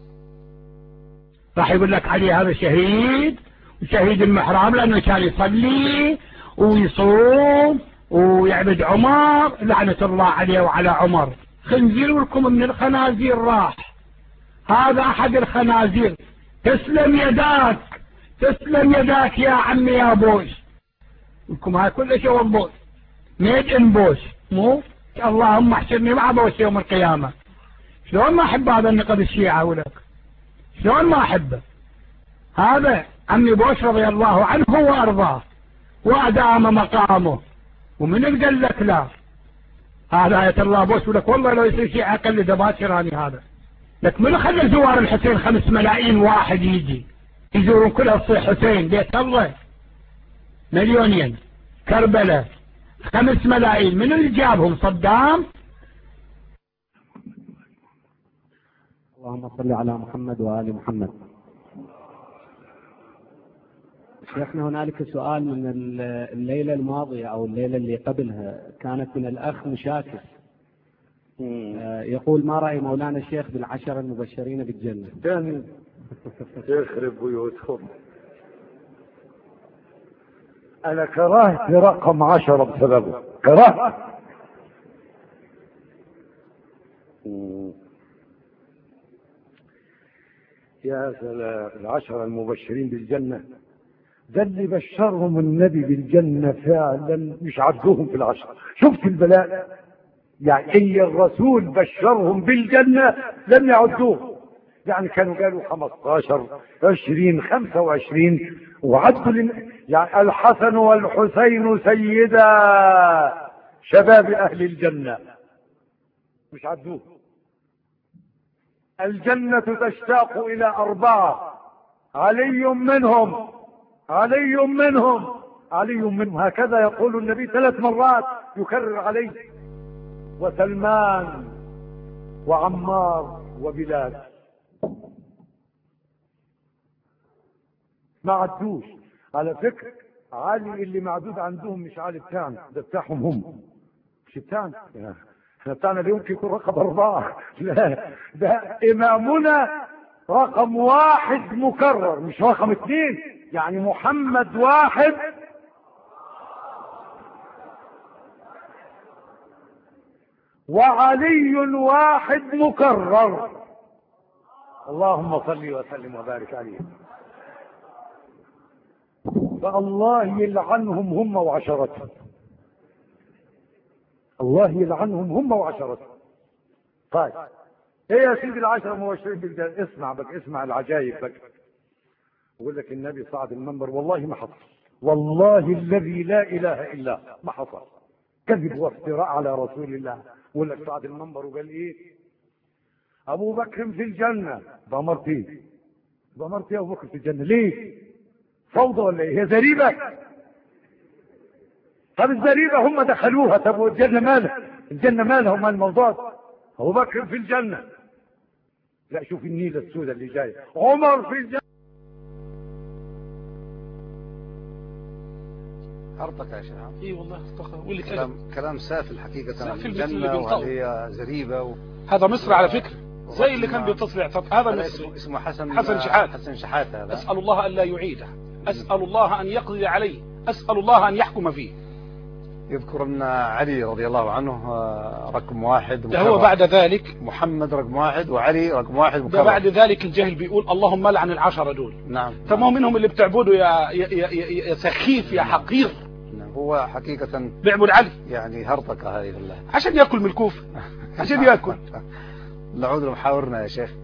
راح يقول لك علي هذا شهيد وشهيد المحراب لانه كان يصلي ويصوم ويعبد عمر لعنة الله عليه وعلى عمر. خنزير لكم من الخنازير راح. هذا احد الخنازير. تسلم يداك تسلم يداك يا عمي يا بوش. لكم هاي كل شيء بوش ميد ان بوش مو اللهم احشرني مع بوش يوم القيامة. شلون ما احب هذا النقد الشيعة ولك شلون ما احبه. هذا عمي بوش رضي الله عنه وارضاه وأدام مقامه. ومن اللي قال لك لا؟ هذا آية الله بوس لك والله لو يصير شيء أقل دباشراني هذا. لك من خلى زوار الحسين 5 ملايين واحد يجي يزورون كل الصيح حسين بيت الله مليونين، كربلاء 5 ملايين، من اللي جابهم؟ صدام. اللهم صل على محمد وآل محمد. شيخنا هنالك سؤال من الليلة الماضية أو الليلة اللي قبلها، كانت من الأخ مشاكس يقول ما رأي مولانا الشيخ بال10 المبشرين بالجنة؟ ثاني يخرب بيوتهم. أنا كرهت رقم 10 بسببه، كرهت. يا سلام، 10 المبشرين بالجنة ده اللي بشرهم النبي بالجنة فعلا، مش عدوهم في 10. شفت البلاء؟ يعني الرسول بشرهم بالجنة لم يعدوه، يعني كانوا قالوا 15 20 25 وعدوا يعني الحسن والحسين سيدا شباب أهل الجنة، مش عدوه. الجنة تشتاق إلى 4، علي منهم، علي منهم، علي منهم، هكذا يقول النبي 3 مرات يكرر عليه، وسلمان وعمار وبلال. ما عدوش. على فكرة علي اللي معدود عندهم مش علي بتاعنا، ده بتاعهم هم، مش بتاعنا. احنا بتاعنا لا يمكن يكون رقم 4، لا ده إمامنا رقم 1 مكرر مش رقم 2، يعني محمد 1 وعلي 1 مكرر. اللهم صل وسلم وبارك عليه. فالله يلعنهم هم وعشرتهم، الله يلعنهم هم وعشرتهم. طيب ايه يا سيدي 10 مبشرين بالجنة؟ اسمع بك، اسمع العجائب بك. يقول لك النبي صعد المنبر، والله ما حصل، والله الذي لا اله الا ما حصل، كذب وافتراء على رسول الله. يقول لك صعد المنبر وقال ايه؟ ابو بكر في الجنة. ضمرتي ضمرتي ابو بكر في الجنة ليه؟ فوضى ولا ايه؟ هي زريبة؟ طب الزريبة هم دخلوها، طب والجنة مالها؟ الجنة مالها ومال الموضوع؟ ابو بكر في الجنة. لا شوف النيلة السوداء اللي جاية، عمر في الجنة. حرطك يا شيخ. اي والله واللي كلام سافل حقيقة. سافل الجنة وهي زريبة هذا مصر على فكرة، زي اللي كان بيتصل هذا مصري اسمه حسن شحات. حسن شحات هذا. أسأل الله أن لا يعيده، أسأل الله أن يقضي عليه، أسأل الله أن يحكم فيه. يذكر أن علي رضي الله عنه رقم 1 هو بعد ذلك محمد رقم 1 وعلي رقم 1 مكرر. بعد ذلك الجهل بيقول اللهم لعن 10 دول. نعم. فما منهم اللي بتعبده يا سخيف يا حقير. نعم. هو حقيقة بيعبد علي، يعني هرطقة هذه بالله عشان يأكل من الكوفة، عشان يأكل. نعود لمحاورنا يا شيخ.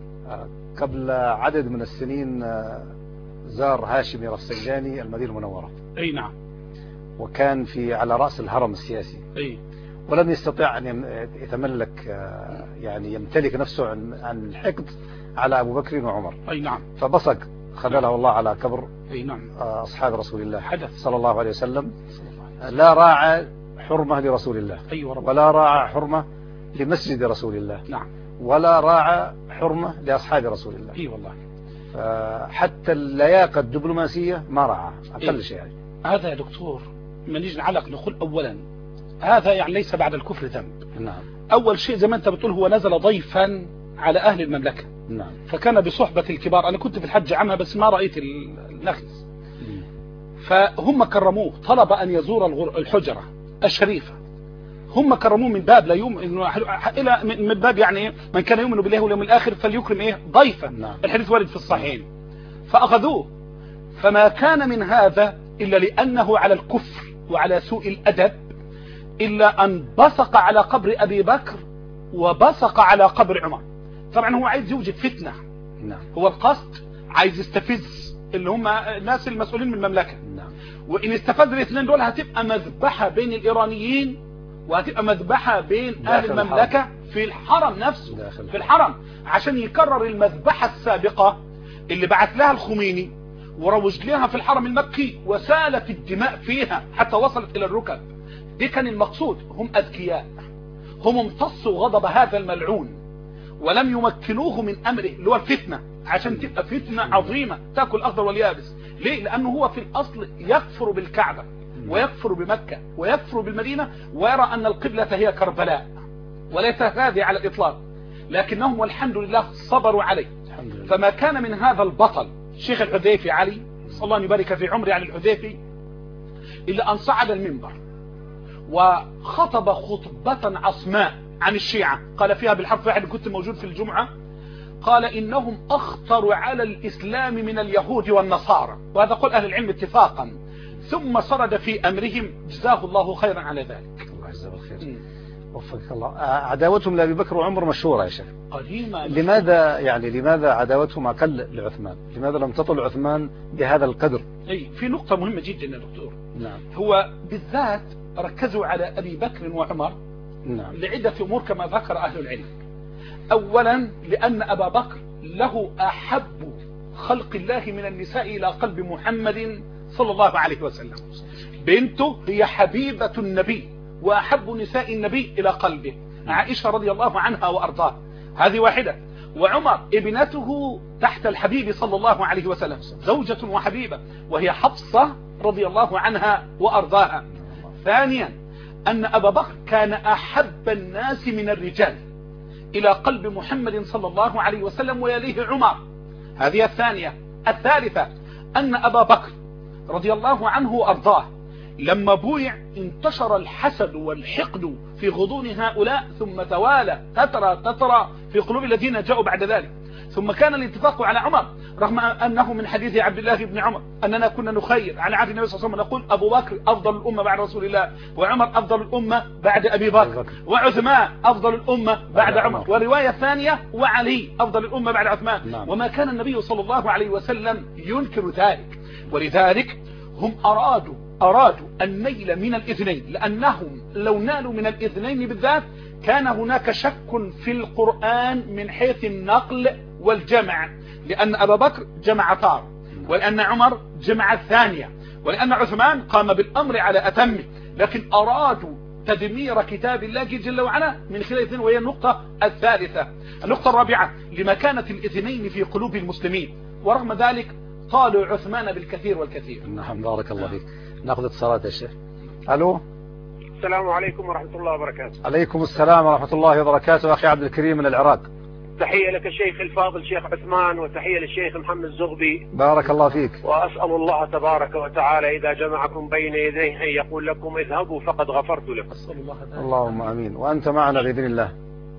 قبل عدد من السنين زار هاشمي رفسنجاني المدينة المنورة. اي نعم. وكان على رأس الهرم السياسي. اي. ولم يستطيع أن يتملك يعني يمتلك نفسه عن الحقد على أبو بكر وعمر. اي نعم. فبصق خذله الله على كبر اي نعم أصحاب رسول الله حدث صلى الله عليه وسلم. لا راعى حرمة لرسول الله. أيوة. ولا راعى حرمة لمسجد رسول الله. نعم. ولا راعى حرمة لأصحاب رسول الله. اي والله. حتى اللياقة الدبلوماسية ما راعى أقل شيء يعني. هذا يا دكتور ما نيجي نعلق نقول أولا هذا يعني ليس بعد الكفر ذنب. نعم. أول شيء زي ما أنت بتقول هو نزل ضيفا على أهل المملكة. نعم. فكان بصحبة الكبار. أنا كنت في الحج عامها بس ما رأيت النخس. فهم كرموه، طلب أن يزور الحجرة الشريفة. هم كرموه من باب لا إلى من باب يعني من كان يؤمن بالله واليوم الآخر فليكرم ضيفا. نعم. الحديث وارد في الصحيحين. فأخذوه، فما كان من هذا إلا لأنه على الكفر وعلى سوء الأدب، إلا أن بصق على قبر أبي بكر وبصق على قبر عمر. طبعا هو عايز يوجد فتنة. نعم. هو القصد عايز يستفز اللي هم الناس المسؤولين من المملكة. نعم. وإن استفاد الاثنين دول هتبقى مذبحة بين الإيرانيين وهتبقى مذبحة بين أهل المملكة في الحرم نفسه، في الحرم، عشان يكرر المذبحة السابقة اللي بعث لها الخميني وروج لها في الحرم المكي وسالت الدماء فيها حتى وصلت إلى الركب. دي كان المقصود. هم أذكياء، هم امتصوا غضب هذا الملعون ولم يمكنوه من أمره اللي هو الفتنة، عشان تبقى فتنة عظيمة تأكل الأخضر واليابس. ليه؟ لأنه هو في الأصل يكفر بالكعبة ويكفر بمكة ويكفر بالمدينة ويرى أن القبلة هي كربلاء وليس هذه على الإطلاق، لكنهم والحمد لله صبروا عليه. فما كان من هذا البطل الشيخ الحذيفي علي صلى الله أن يبارك في عمري علي الحذيفي إلا أن صعد المنبر وخطب خطبة عصماء عن الشيعة، قال فيها بالحرف واحد، كنت موجود في الجمعة، قال إنهم أخطر على الإسلام من اليهود والنصارى، وهذا قول أهل العلم اتفاقا. ثم صرد في أمرهم جزاه الله خيرا على ذلك. الله يجزاه الخير. وفقك الله. عداوتهم لأبي بكر وعمر مشهورة يا شيخ، قديمة. لماذا عداوتهم أقل لعثمان؟ لماذا لم تطل عثمان بهذا القدر؟ في نقطة مهمة جدا يا دكتور. نعم. هو بالذات ركزوا على أبي بكر وعمر، نعم، لعدة أمور كما ذكر أهل العلم. أولا لأن أبا بكر له أحب خلق الله من النساء إلى قلب محمد صلى الله عليه وسلم. بنته هي حبيبة النبي وأحب نساء النبي إلى قلبه، عائشة رضي الله عنها وأرضاها، هذه واحدة. وعمر ابنته تحت الحبيب صلى الله عليه وسلم، زوجة وحبيبة، وهي حفصة رضي الله عنها وأرضاها. ثانيا أن أبا بكر كان أحب الناس من الرجال إلى قلب محمد صلى الله عليه وسلم ويليه عمر، هذه الثانية. الثالثة أن أبا بكر رضي الله عنه وأرضاه لما بويع انتشر الحسد والحقد في غضون هؤلاء، ثم توالى تترى في قلوب الذين جاءوا بعد ذلك. ثم كان الاتفاق على عمر، رغم أنه من حديث عبد الله بن عمر أننا كنا نخير على عهد النبي صلى الله عليه وسلم، نقول أبو بكر أفضل الأمة بعد رسول الله، وعمر أفضل الأمة بعد أبي بكر، وعثمان أفضل الأمة بعد عمر، ورواية ثانية وعلي أفضل الأمة بعد عثمان. وما كان النبي صلى الله عليه وسلم ينكر ذلك. ولذلك هم أرادوا النيل من الإذنين، لأنهم لو نالوا من الإذنين بالذات كان هناك شك في القرآن من حيث النقل والجمع، لأن أبا بكر جمع طار، ولأن عمر جمع الثانية، ولأن عثمان قام بالأمر على أتمه. لكن أرادوا تدمير كتاب الله جل وعلا من خلال الاثنين، وهي النقطة الثالثة. النقطة الرابعة لمكانة الاثنين في قلوب المسلمين، ورغم ذلك طالوا عثمان بالكثير والكثير. نعم، بارك الله فيك. ناخذ اتصالات يا شيخ. الو، السلام عليكم ورحمة الله وبركاته. عليكم السلام ورحمة الله وبركاته. أخي عبد الكريم من العراق. تحية لك الشيخ الفاضل شيخ عثمان، وتحية للشيخ محمد الزغبي. بارك الله فيك. وأسأل الله تبارك وتعالى إذا جمعكم بين يديه أن يقول لكم اذهبوا فقد غفرت لكم. اللهم أمين، وأنت معنا بإذن الله.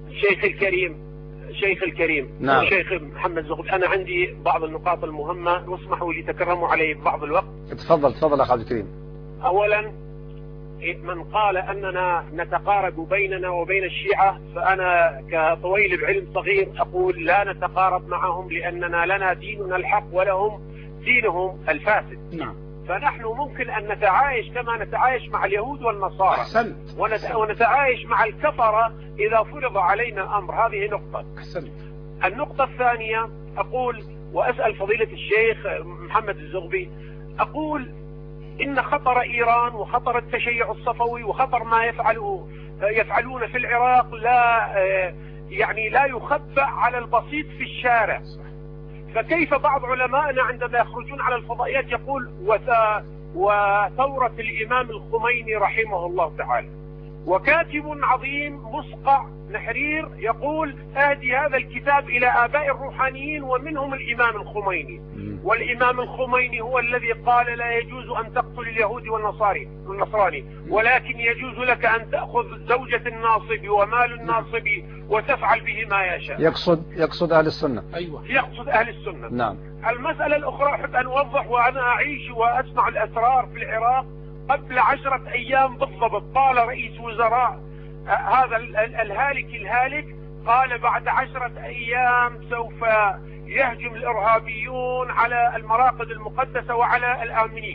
شيخ الكريم نعم. شيخ محمد الزغبي، أنا عندي بعض النقاط المهمة واسمحوا لي تكرموا علي ببعض الوقت. تفضل أخي عبد الكريم. أولا، من قال أننا نتقارب بيننا وبين الشيعة، فأنا كطويل بعلم صغير أقول لا نتقارب معهم، لأننا لنا ديننا الحق ولهم دينهم الفاسد. نعم. فنحن ممكن أن نتعايش كما نتعايش مع اليهود والنصارى. أحسنت. ونتعايش مع الكفرة إذا فرض علينا الأمر. هذه نقطة. أحسنت. النقطة الثانية أقول وأسأل فضيلة الشيخ محمد الزغبي، أقول إن خطر إيران وخطر التشيع الصفوي وخطر ما يفعلون في العراق لا يخبأ على البسيط في الشارع. فكيف بعض علمائنا عندما يخرجون على الفضائيات يقول وثورة الإمام الخميني رحمه الله تعالى، وكاتب عظيم مسقع نحرير يقول أهدي هذا الكتاب إلى آباء الروحانيين ومنهم الإمام الخميني، والإمام الخميني هو الذي قال لا يجوز أن تقتل اليهود والنصراني، ولكن يجوز لك أن تأخذ زوجة الناصب ومال الناصب وتفعل به ما يشاء. يقصد أهل السنة. أيوة. يقصد أهل السنة. نعم. المسألة الأخرى أحب أن أوضح، وأنا أعيش وأسمع الأسرار في العراق. قبل 10 أيام بالضبط قال رئيس وزراء هذا الهالك قال بعد 10 أيام سوف يهجم الإرهابيون على المراقد المقدسة وعلى الآمنين،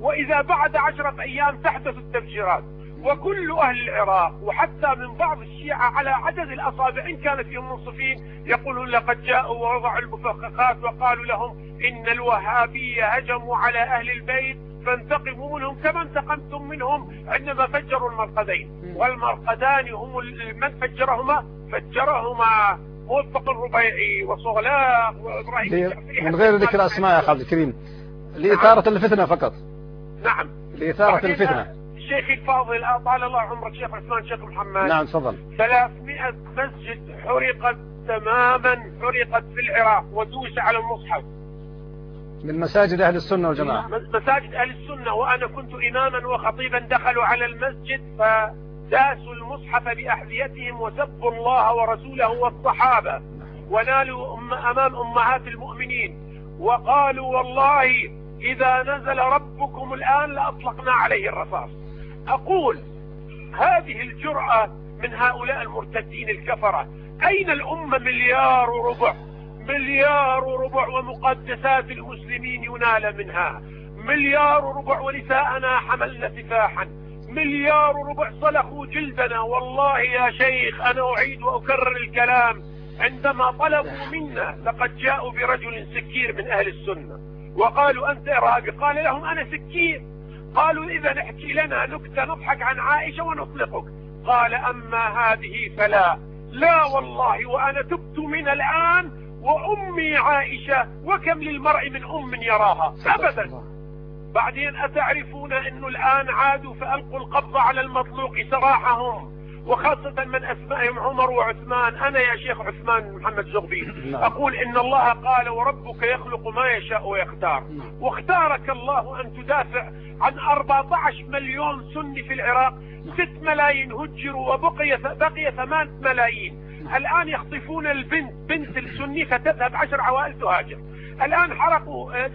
وإذا بعد 10 أيام تحدث التفجيرات. وكل أهل العراق وحتى من بعض الشيعة على عدد الأصابع إن كان فيهم منصفين يقولون لقد جاءوا ووضعوا المفخخات وقالوا لهم إن الوهابية هجموا على أهل البيت فانتقموا منهم كما انتقمتم منهم عندما فجروا المرقدين. والمرقدان هم من فجرهما موفق الربيعي وصغلاق وإبراهيم من غير ذكر أسماء يا عبد الكريم لإثارة الفتنة فقط. نعم لإثارة الفتنة. الشيخ الفاضل أطال الله عمرك شيخ عثمان شيخ محمد. نعم تفضل. 300 مسجد حرقت تماما، حرقت في العراق ودوس على المصحف من مساجد أهل السنة والجماعة. مساجد أهل السنة، وأنا كنت إماما وخطيبا. دخلوا على المسجد فداسوا المصحف بأحذيتهم وسبوا الله ورسوله والصحابة ونالوا أمام أمهات المؤمنين وقالوا والله إذا نزل ربكم الآن لأطلقنا عليه الرصاص. أقول هذه الجرأة من هؤلاء المرتدين الكفرة. أين الأمة؟ مليار وربع ومقدسات المسلمين ينال منها 1.4 مليار ونساءنا حملنا سفاحا 1.4 مليار صلخوا جلدنا. والله يا شيخ أنا أعيد وأكرر الكلام، عندما طلبوا منا لقد جاءوا برجل سكير من أهل السنة وقالوا أنت إرهابي، قال لهم أنا سكير. قالوا إذا احكي لنا نكتة نضحك عن عائشة ونطلقك. قال أما هذه فلا، لا والله وأنا تبت من الآن وأمي عائشة وكم للمرء من أم يراها أبدا. بعدين أتعرفون أنه الآن عادوا فألقوا القبض على المطلوق سراحهم، وخاصة من أسمائهم عمر وعثمان. أنا يا شيخ عثمان محمد زغبي أقول إن الله قال وربك يخلق ما يشاء ويختار، واختارك الله أن تدافع عن 14 مليون سني في العراق. 6 ملايين هجروا وبقي 8 ملايين. الآن يخطفون بنت السني فتذهب 10 عوائل تهاجر. الآن حرقوا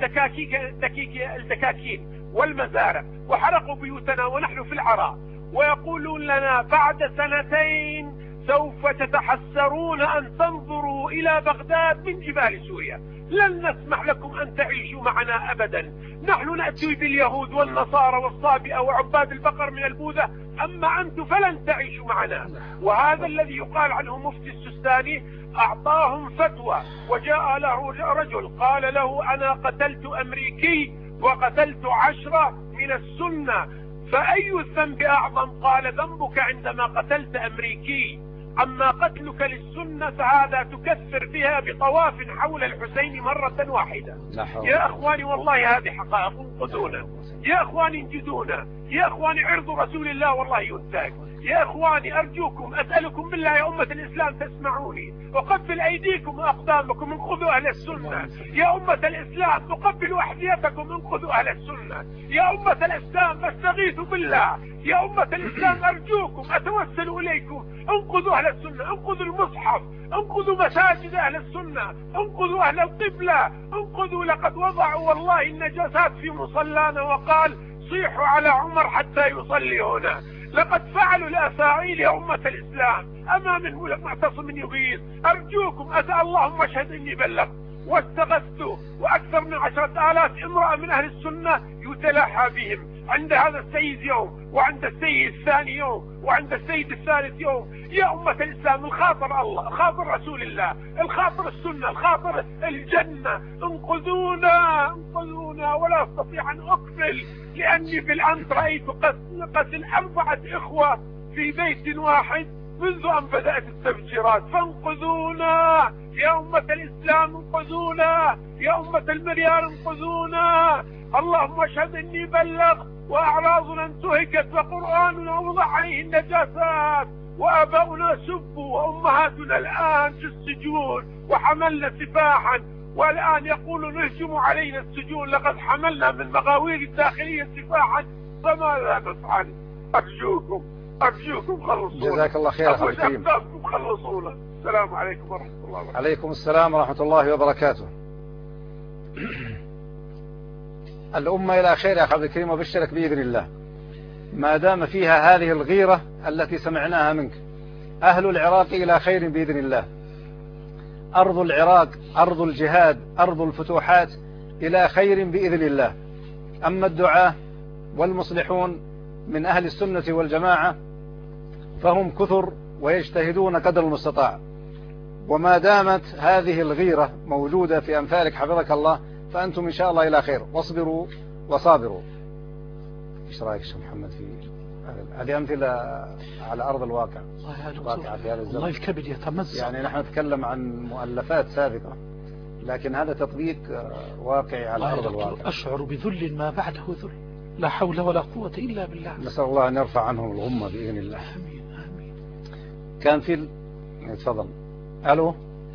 الدكاكين والمزارع وحرقوا بيوتنا ونحن في العراء، ويقولون لنا بعد 2 سوف تتحسرون أن تنظروا إلى بغداد من جبال سوريا. لن نسمح لكم أن تعيشوا معنا أبدا. نحن نأتي باليهود والنصارى والصابئة وعباد البقر من البوذا، أما أنتم فلن تعيشوا معنا. وهذا الذي يقال عنه مفتي السستاني أعطاهم فتوى، وجاء له رجل قال له أنا قتلت أمريكي وقتلت 10 من السنة، فأي الذنب أعظم؟ قال ذنبك عندما قتلت أمريكي، أما قتلك للسنة فهذا تكفر بها بطواف حول الحسين مرة واحدة. يا أخواني والله هذه حقائق، انقذونا يا أخواني، انجدونا يا أخواني، عرض رسول الله والله ينتهك. يا أخواني أرجوكم أسألكم بالله يا أمة الإسلام تسمعوني، أقبل أيديكم وأقدامكم انقذوا أهل السنة. يا أمة الإسلام أقبل أحذيتكم انقذوا أهل السنة. يا أمة الإسلام أستغيث بالله. يا أمة الإسلام أرجوكم أتوسل إليكم انقذوا أهل السنة، انقذوا المصحف، انقذوا مساجد أهل السنة، انقذوا أهل القبلة، انقذوا. لقد وضعوا والله النجاسات في مصلانا وقال صيحوا على عمر حتى يصلي هنا. لقد فعلوا الأفاعيل يا أمة الإسلام أمام المعتصم يغيظ. أرجوكم اللهم اشهد إني بلغت واستغثت، وأكثر من 10,000 امرأة من أهل السنة يتلاحى بهم عند هذا السيد يوم، وعند السيد الثاني يوم، وعند السيد الثالث يوم. يا أمة الإسلام الخاطر الله، الخاطر رسول الله، الخاطر السنة، الخاطر الجنة، انقذونا. ولا أستطيع أن أكمل لأني بالأمس رأيت قتل 4 إخوة في بيت واحد منذ أن بدأت التفجيرات. فانقذونا يا أمة الإسلام، انقذونا يا أمة المليار، انقذونا. اللهم اشهد إني بلغ، وأعراضنا انتهكت، وقرآننا وضع عليه النجاسات، وآباؤنا سبوا، وأمهاتنا الآن في السجون وحملنا سفاحا، والآن يقولون نهجموا علينا السجون. لقد حملنا من مغاوير الداخلية سفاحا، فماذا نفعل؟ أرجوكم خلصونا. جزاك الله خير أخي الكريم. خلصونا. السلام عليكم ورحمة الله وبركاته. عليكم السلام ورحمة الله وبركاته. الأمة إلى خير يا أخي الكريم، وبشرك بإذن الله ما دام فيها هذه الغيرة التي سمعناها منك. أهل العراق إلى خير بإذن الله. أرض العراق أرض الجهاد، أرض الفتوحات، إلى خير بإذن الله. أما الدعاة والمصلحون من أهل السنة والجماعة فهم كثر ويجتهدون قدر المستطاع، وما دامت هذه الغيرة موجودة في أمثالك حفظك الله فأنتم إن شاء الله إلى خير، واصبروا وصابروا. إيش رأيك شيخ محمد في هذه أمثلة على أرض الواقع؟ والله في هذا الزمن والله الكبد يتمزق. يعني نحن نتكلم عن مؤلفات سابقة، لكن هذا تطبيق واقعي على أرض الواقع. أشعر بذل ما بعده ذل، لا حول ولا قوة إلا بالله. نسأل الله أن يرفع عنهم الغمة بإذن الله. آمين آمين. كان في تفضل. ألو.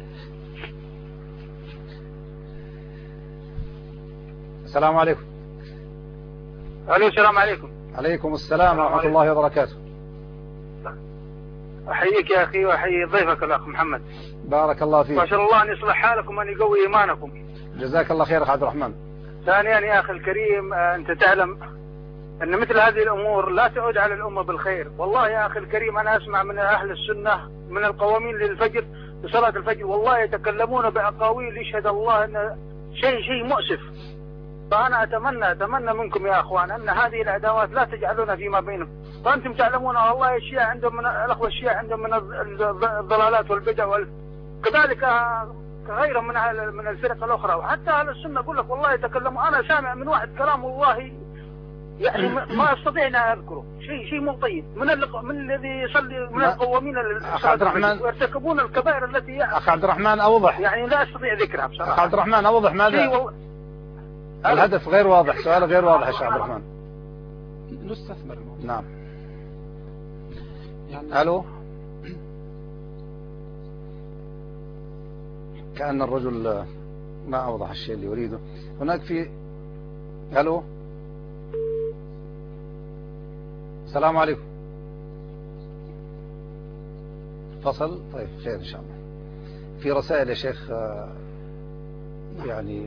السلام عليكم. ألو السلام عليكم. عليكم السلام ورحمة الله وبركاته. أحييك يا أخي وأحيي ضيفك الأخ محمد. بارك الله فيك. ما شاء الله أن يصلح حالكم وأن يقوي إيمانكم. جزاك الله خير أخ عبد الرحمن. ثانيا يا أخي الكريم، أنت تعلم أن مثل هذه الأمور لا تعود على الأمة بالخير. والله يا أخي الكريم أنا أسمع من أهل السنة من القوامين للفجر لصلاة الفجر والله يتكلمون بأقاويل يشهد الله أن شيء مؤسف. فأنا أتمنى منكم يا أخوان أن هذه العداوات لا تجعلون فيما بينهم. فأنتم تعلمون والله الشيعة عندهم من الأخوة الشيعة عندهم من الضلالات والبدع كذلك كغيرهم من الفرق الأخرى، وحتى أهل السنة أقول لك والله يتكلموا. أنا سامع من واحد كلام والله يعني ما أستطيع أن أذكره، شيء مو طيب من الذي يصلي من القوامين أخ عبد الرحمن ويرتكبون الكبائر التي أخ عبد الرحمن أوضح، يعني لا أستطيع ذكرها بصراحة. أخ عبد الرحمن أوضح ماذا الهدف؟ غير واضح، سؤال غير واضح يا شيخ عبد الرحمن. نستثمر الموضوع. نعم يعني ألو. كأن الرجل ما أوضح الشيء اللي يريده. هناك في ألو. السلام عليكم. فصل. طيب خير إن شاء الله. في رسائل يا شيخ يعني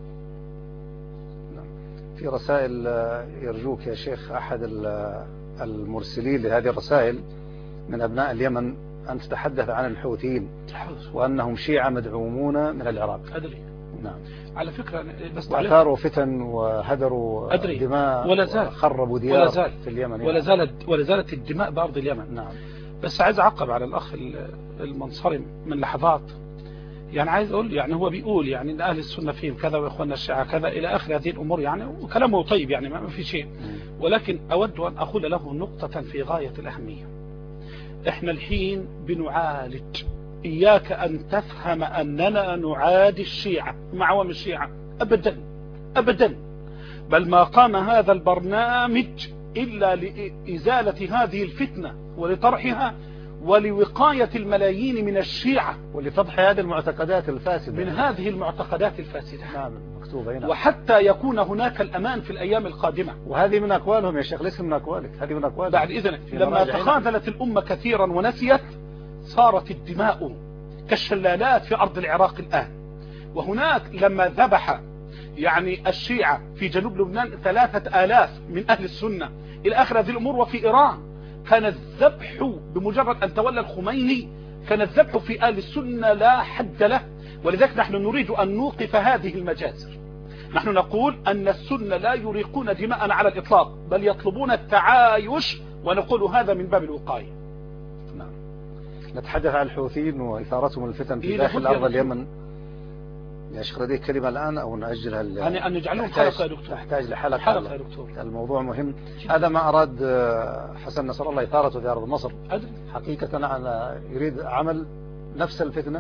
في رسائل يرجوك يا شيخ أحد المرسلين لهذه الرسائل من أبناء اليمن أن تتحدث عن الحوثيين وأنهم شيعة مدعومون من العراق. أدري. نعم. على فكرة بس أثاروا فتن وهدروا دماء وخربوا ديار في اليمن ولا زالت الدماء بأرض اليمن. نعم. بس عايز أعقب على الأخ المنصرم من لحظات. يعني عايز أقول يعني هو بيقول يعني إن أهل السنة فيهم كذا وإخواننا الشيعة كذا إلى آخر هذه الأمور، يعني وكلامه طيب يعني ما في شيء، ولكن أود أن أقول له نقطة في غاية الأهمية. إحنا الحين بنعالج، إياك أن تفهم أننا نعادي الشيعة مع عوام الشيعة أبدا أبدا، بل ما قام هذا البرنامج إلا لإزالة هذه الفتنة ولطرحها ولوقاية الملايين من الشيعة ولفضح هذه المعتقدات الفاسدة من هذه المعتقدات الفاسدة. نعم مكتوبة هنا. وحتى يكون هناك الأمان في الأيام القادمة. وهذه من أقوالهم يا شيخ، ليس من أقوالك، هذه من أقوالهم. بعد إذنك لما تخاذلت الأمة كثيرا ونسيت صارت الدماء كالشلالات في أرض العراق الآن. وهناك لما ذبح يعني الشيعة في جنوب لبنان 3000 من أهل السنة إلى آخر هذه الأمور. وفي إيران كان الذبح بمجرد أن تولى الخميني كان الذبح في أهل السنة لا حد له. ولذلك نحن نريد أن نوقف هذه المجازر. نحن نقول أن السنة لا يريقون دماء على الإطلاق، بل يطلبون التعايش، ونقول هذا من باب الوقاية. نعم. نتحدث عن الحوثيين وإثارتهم الفتن في داخل أرض اليمن. يا شيخ لديك كلمة الآن أو نعجلها؟ أن نجعلهم حلقة يا دكتور. تحتاج لحلقة يا دكتور. الموضوع مهم. هذا ما أراد حسن نصر الله إثارته في أرض مصر. حقيقة أنا يريد عمل نفس الفتنة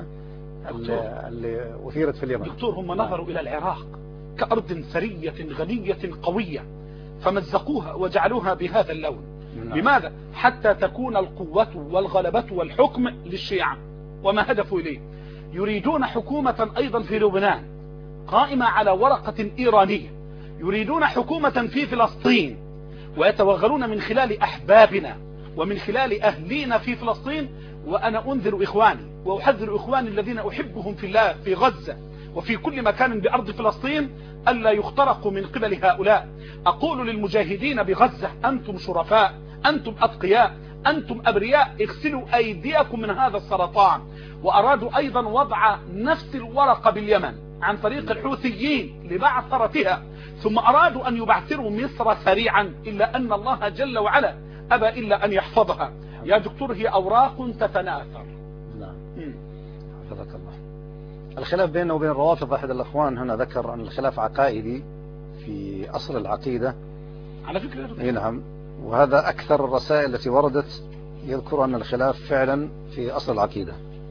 اللي أثيرت في اليمن. دكتور هم نظروا إلى العراق كأرض ثرية غنية قوية فمزقوها وجعلوها بهذا اللون. لماذا؟ حتى تكون القوة والغلبة والحكم للشيعة. وما هدفوا إليه؟ يريدون حكومة أيضا في لبنان قائمة على ورقة إيرانية، يريدون حكومة في فلسطين، ويتوغلون من خلال أحبابنا ومن خلال أهلينا في فلسطين. وأنا أنذر إخواني وأحذر إخواني الذين أحبهم في الله في غزة وفي كل مكان بأرض فلسطين ألا يخترقوا من قبل هؤلاء. أقول للمجاهدين بغزة أنتم شرفاء، أنتم أتقياء، أنتم أبرياء، اغسلوا أيديكم من هذا السرطان. وأرادوا أيضا وضع نفس الورقة باليمن عن طريق الحوثيين لبعثرتها، ثم أرادوا أن يبعثروا مصر سريعا، إلا أن الله جل وعلا أبى إلا أن يحفظها. يا دكتور هي أوراق تتناثر. نعم. حفظك الله. الخلاف بيننا وبين الروافض، أحد الأخوان هنا ذكر أن الخلاف عقائدي في أصل العقيدة على فكرة. نعم، وهذا أكثر الرسائل التي وردت يذكر أن الخلاف فعلا في أصل العقيدة.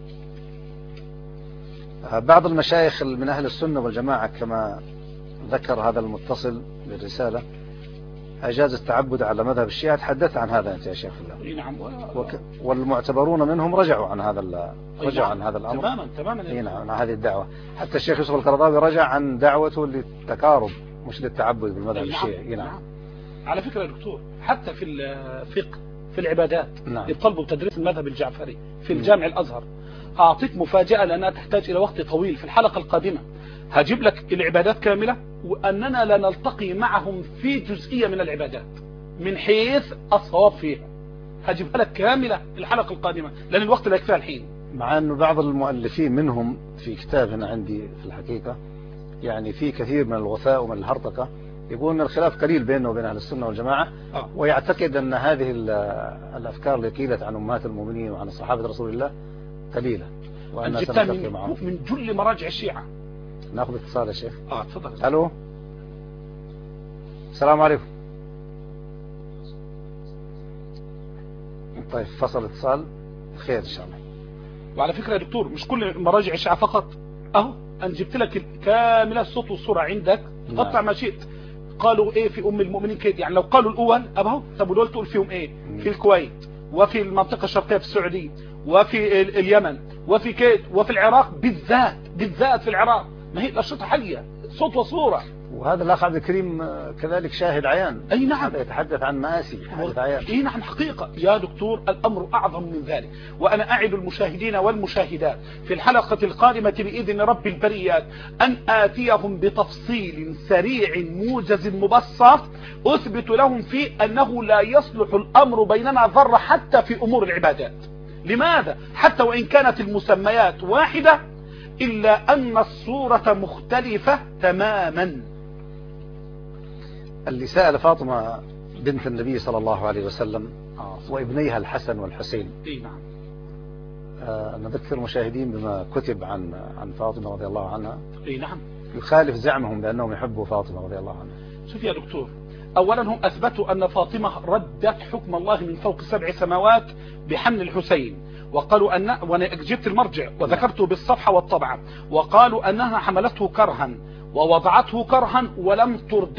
بعض المشايخ من أهل السنة والجماعة كما ذكر هذا المتصل بالرسالة أجاز التعبد على مذهب الشيعة. تحدثت عن هذا أنت يا شيخ الله. نعم. والمعتبرون منهم رجعوا عن هذا الأمر تماما. نعم، عن هذه الدعوة. حتى الشيخ يوسف القرضاوي رجع عن دعوته للتقارب مش للتعبد بالمذهب الشيعي. نعم. على فكرة يا دكتور حتى في الفقه في العبادات يطلبوا تدريس المذهب الجعفري في الجامع الأزهر. أعطيك مفاجأة لأنها تحتاج إلى وقت طويل. في الحلقة القادمة هجيب لك العبادات كاملة، وأننا لا نلتقي معهم في جزئية من العبادات من حيث الصواب فيها. هجيبها لك كاملة الحلقة القادمة لأن الوقت لا يكفي الحين. مع أنه بعض المؤلفين منهم في كتاب هنا عندي في الحقيقة يعني في كثير من الوفاء ومن الهرطقة، يقول أن الخلاف قليل بينه وبين أهل السنة والجماعة. ويعتقد أن هذه الأفكار اللي قيلت عن أمهات المؤمنين وعن صحابة رسول الله قليلة، وأنها سنتفق معهم. من جل مراجع الشيعة. ناخذ اتصال يا شيخ. تفضل. الو، السلام عليكم. طيب فصل اتصال، خير ان شاء الله. وعلى فكره يا دكتور مش كل مراجع الشيعة فقط، اهو انا جبت لك كامله الصوت والصوره عندك، قطع ما شئت. قالوا ايه في ام المؤمنين كده، يعني لو قالوا الاول اهو، طب ودول تقول فيهم ايه؟ في الكويت وفي المنطقه الشرقيه في السعوديه وفي اليمن وفي كيت وفي العراق بالذات في العراق. ما هي الأشرطة حية صوت وصورة. وهذا الأخ عبد الكريم كذلك شاهد عيان. أي نعم. هذا يتحدث عن مآسي حدث عيان. أي نعم حقيقة يا دكتور الأمر أعظم من ذلك. وأنا أعد المشاهدين والمشاهدات في الحلقة القادمة بإذن رب البريات أن آتيهم بتفصيل سريع موجز مبسط أثبت لهم فيه أنه لا يصلح الأمر بيننا ذرة حتى في أمور العبادات. لماذا؟ حتى وإن كانت المسميات واحدة إلا أن الصورة مختلفة تماما. اللي سأل فاطمة بنت النبي صلى الله عليه وسلم وابنيها الحسن والحسين. نعم. نذكر المشاهدين بما كتب عن فاطمة رضي الله عنها. نعم. يخالف زعمهم بأنهم يحبوا فاطمة رضي الله عنها. شوف يا دكتور، أولا هم أثبتوا أن فاطمة ردت حكم الله من فوق 7 سماوات بحمل الحسين، وقالوا أن، وأنا جبت المرجع وذكرته بالصفحة والطبعة، وقالوا أنها حملته كرها ووضعته كرها ولم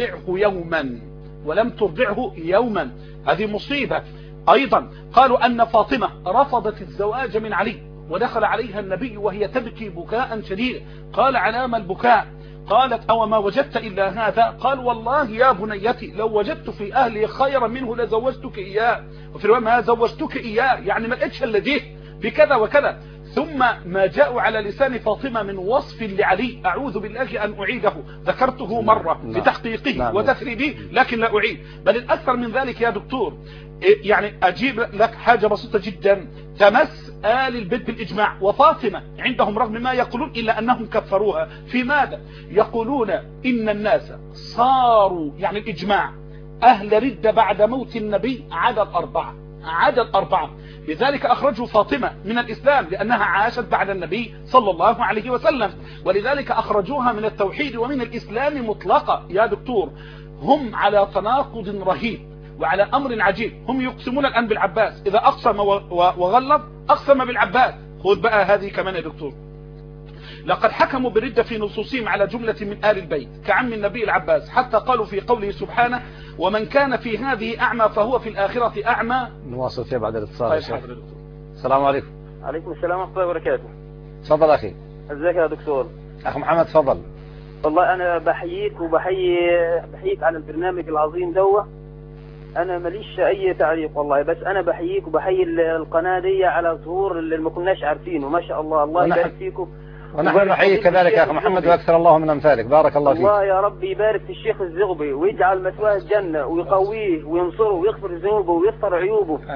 ترضعه يوما. هذه مصيبة. أيضا قالوا أن فاطمة رفضت الزواج من علي، ودخل عليها النبي وهي تبكي بكاء شديدا، قال علام البكاء؟ قالت أو ما وجدت إلا هذا؟ قال والله يا بنيتي لو وجدت في أهلي خيرا منه لزوجتك إياه، وفي الرواية ما زوجتك إياه يعني ما لقيتش إلا دي بكذا وكذا. ثم ما جاءوا على لسان فاطمة من وصف لعلي أعوذ بالله أن أعيده، ذكرته مرة بتحقيقه وتثريبه لكن لا أعيد، بل الأكثر من ذلك يا دكتور. يعني أجيب لك حاجة بسيطة جدا تمس آل البيت بالإجماع، وفاطمة عندهم رغم ما يقولون إلا أنهم كفروها. في ماذا؟ يقولون إن الناس صاروا يعني الإجماع أهل ردة بعد موت النبي عدد 4. لذلك أخرجوا فاطمة من الإسلام لأنها عاشت بعد النبي صلى الله عليه وسلم، ولذلك أخرجوها من التوحيد ومن الإسلام مطلقة. يا دكتور هم على تناقض رهيب وعلى أمر عجيب. هم يقسمون الآن بالعباس، إذا أقسم وغلظ أقسم بالعباس. خذ بقى هذه كمان يا دكتور، لقد حكموا بالردة في نصوصهم على جملة من آل البيت كعم النبي العباس، حتى قالوا في قوله سبحانه ومن كان في هذه أعمى فهو في الآخرة أعمى. نواصل فيها بعد الاتصال. طيب السلام عليكم. عليكم السلام ورحمة الله وبركاته. تفضل أخي. ازيك يا دكتور؟ أخ محمد تفضل. والله أنا بحييك بحييك على البرنامج العظيم دوه. أنا ماليش أي تعليق والله، بس أنا بحييك وبحيي القناة دي على ظهور اللي ما كناش عارفينه. ما شاء الله، الله يبارك فيكم. ونحن نحييك كذلك يا أخي محمد، وأكثر الله من أمثالك. بارك الله فيك. الله يا رب يبارك في الشيخ الزغبي ويجعل مثواه الجنة ويقويه وينصره ويغفر ذنوبه ويستر عيوبه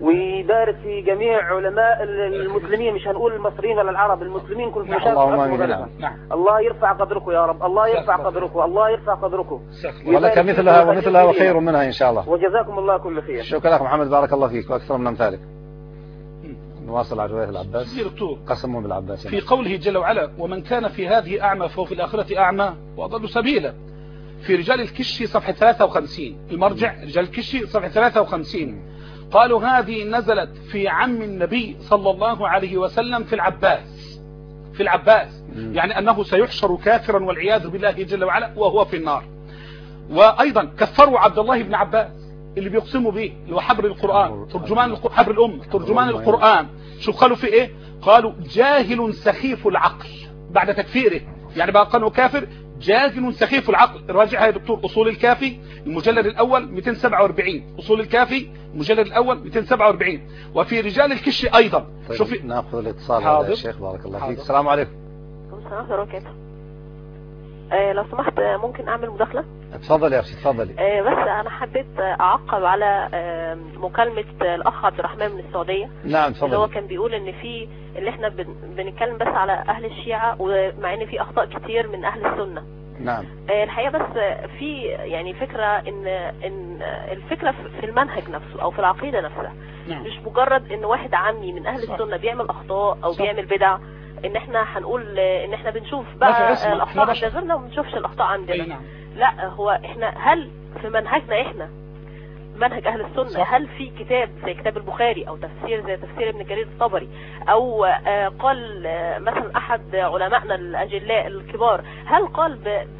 ويبارك في جميع علماء المسلمين، مش هنقول المصريين ولا العرب، المسلمين كل الله يرفع قدركم يا رب، الله يرفع قدركم، الله يرفع قدركم ولك مثلها ومثلها وخير منها إن شاء الله. وجزاكم الله كل خير. شكرا لك محمد، بارك الله فيك وأكثر من أمثالك. نواصل على رواية العباس. قسموا بالعباس في قوله جل وعلا ومن كان في هذه أعمى فهو في الآخرة أعمى وأضل سبيلا، في رجال الكشي صفحة 53 المرجع رجال الكشي صفحة 53 قالوا هذه نزلت في عم النبي صلى الله عليه وسلم في العباس يعني أنه سيحشر كافرا والعياذ بالله جل وعلا وهو في النار. وأيضا كفروا عبد الله بن عباس اللي بيقسموا به اللي هو حبر القرآن ترجمان حبر الأمة ترجمان القرآن. شوف قالوا في إيه؟ قالوا جاهل سخيف العقل بعد تكفيره، يعني بقى قالوا كافر جاهل سخيف العقل. راجعها يا دكتور أصول الكافي المجلد الأول 247 أصول الكافي المجلد الأول 247 وفي رجال الكشي أيضا. طيب شوفي ناخذ الاتصال هذا يا شيخ بارك الله فيك. السلام عليكم. السلام عليكم. لو سمحت ممكن أعمل مداخلة؟ اتفضلي يا أختي اتفضلي. بس أنا حبيت أعقب على مكالمة الأخ عبد الرحمن من السعودية. نعم اتفضلي. اللي هو كان بيقول إن في اللي إحنا بنتكلم بس على أهل الشيعة ومع إن في أخطاء كتير من أهل السنة. نعم. الحقيقة بس في يعني فكرة إن الفكرة في المنهج نفسه أو في العقيدة نفسها. نعم. مش مجرد إن واحد عمي من أهل السنة بيعمل أخطاء أو بيعمل بدع ان احنا هنقول ان احنا بنشوف بقى الاخطاء عند غيرنا وما بنشوفش الاخطاء عندنا. نعم. لا هو احنا هل في منهجنا احنا منهج اهل السنة صح. هل في كتاب زي كتاب البخاري او تفسير زي تفسير ابن جرير الطبري او قال مثلا احد علمائنا الاجلاء الكبار هل قال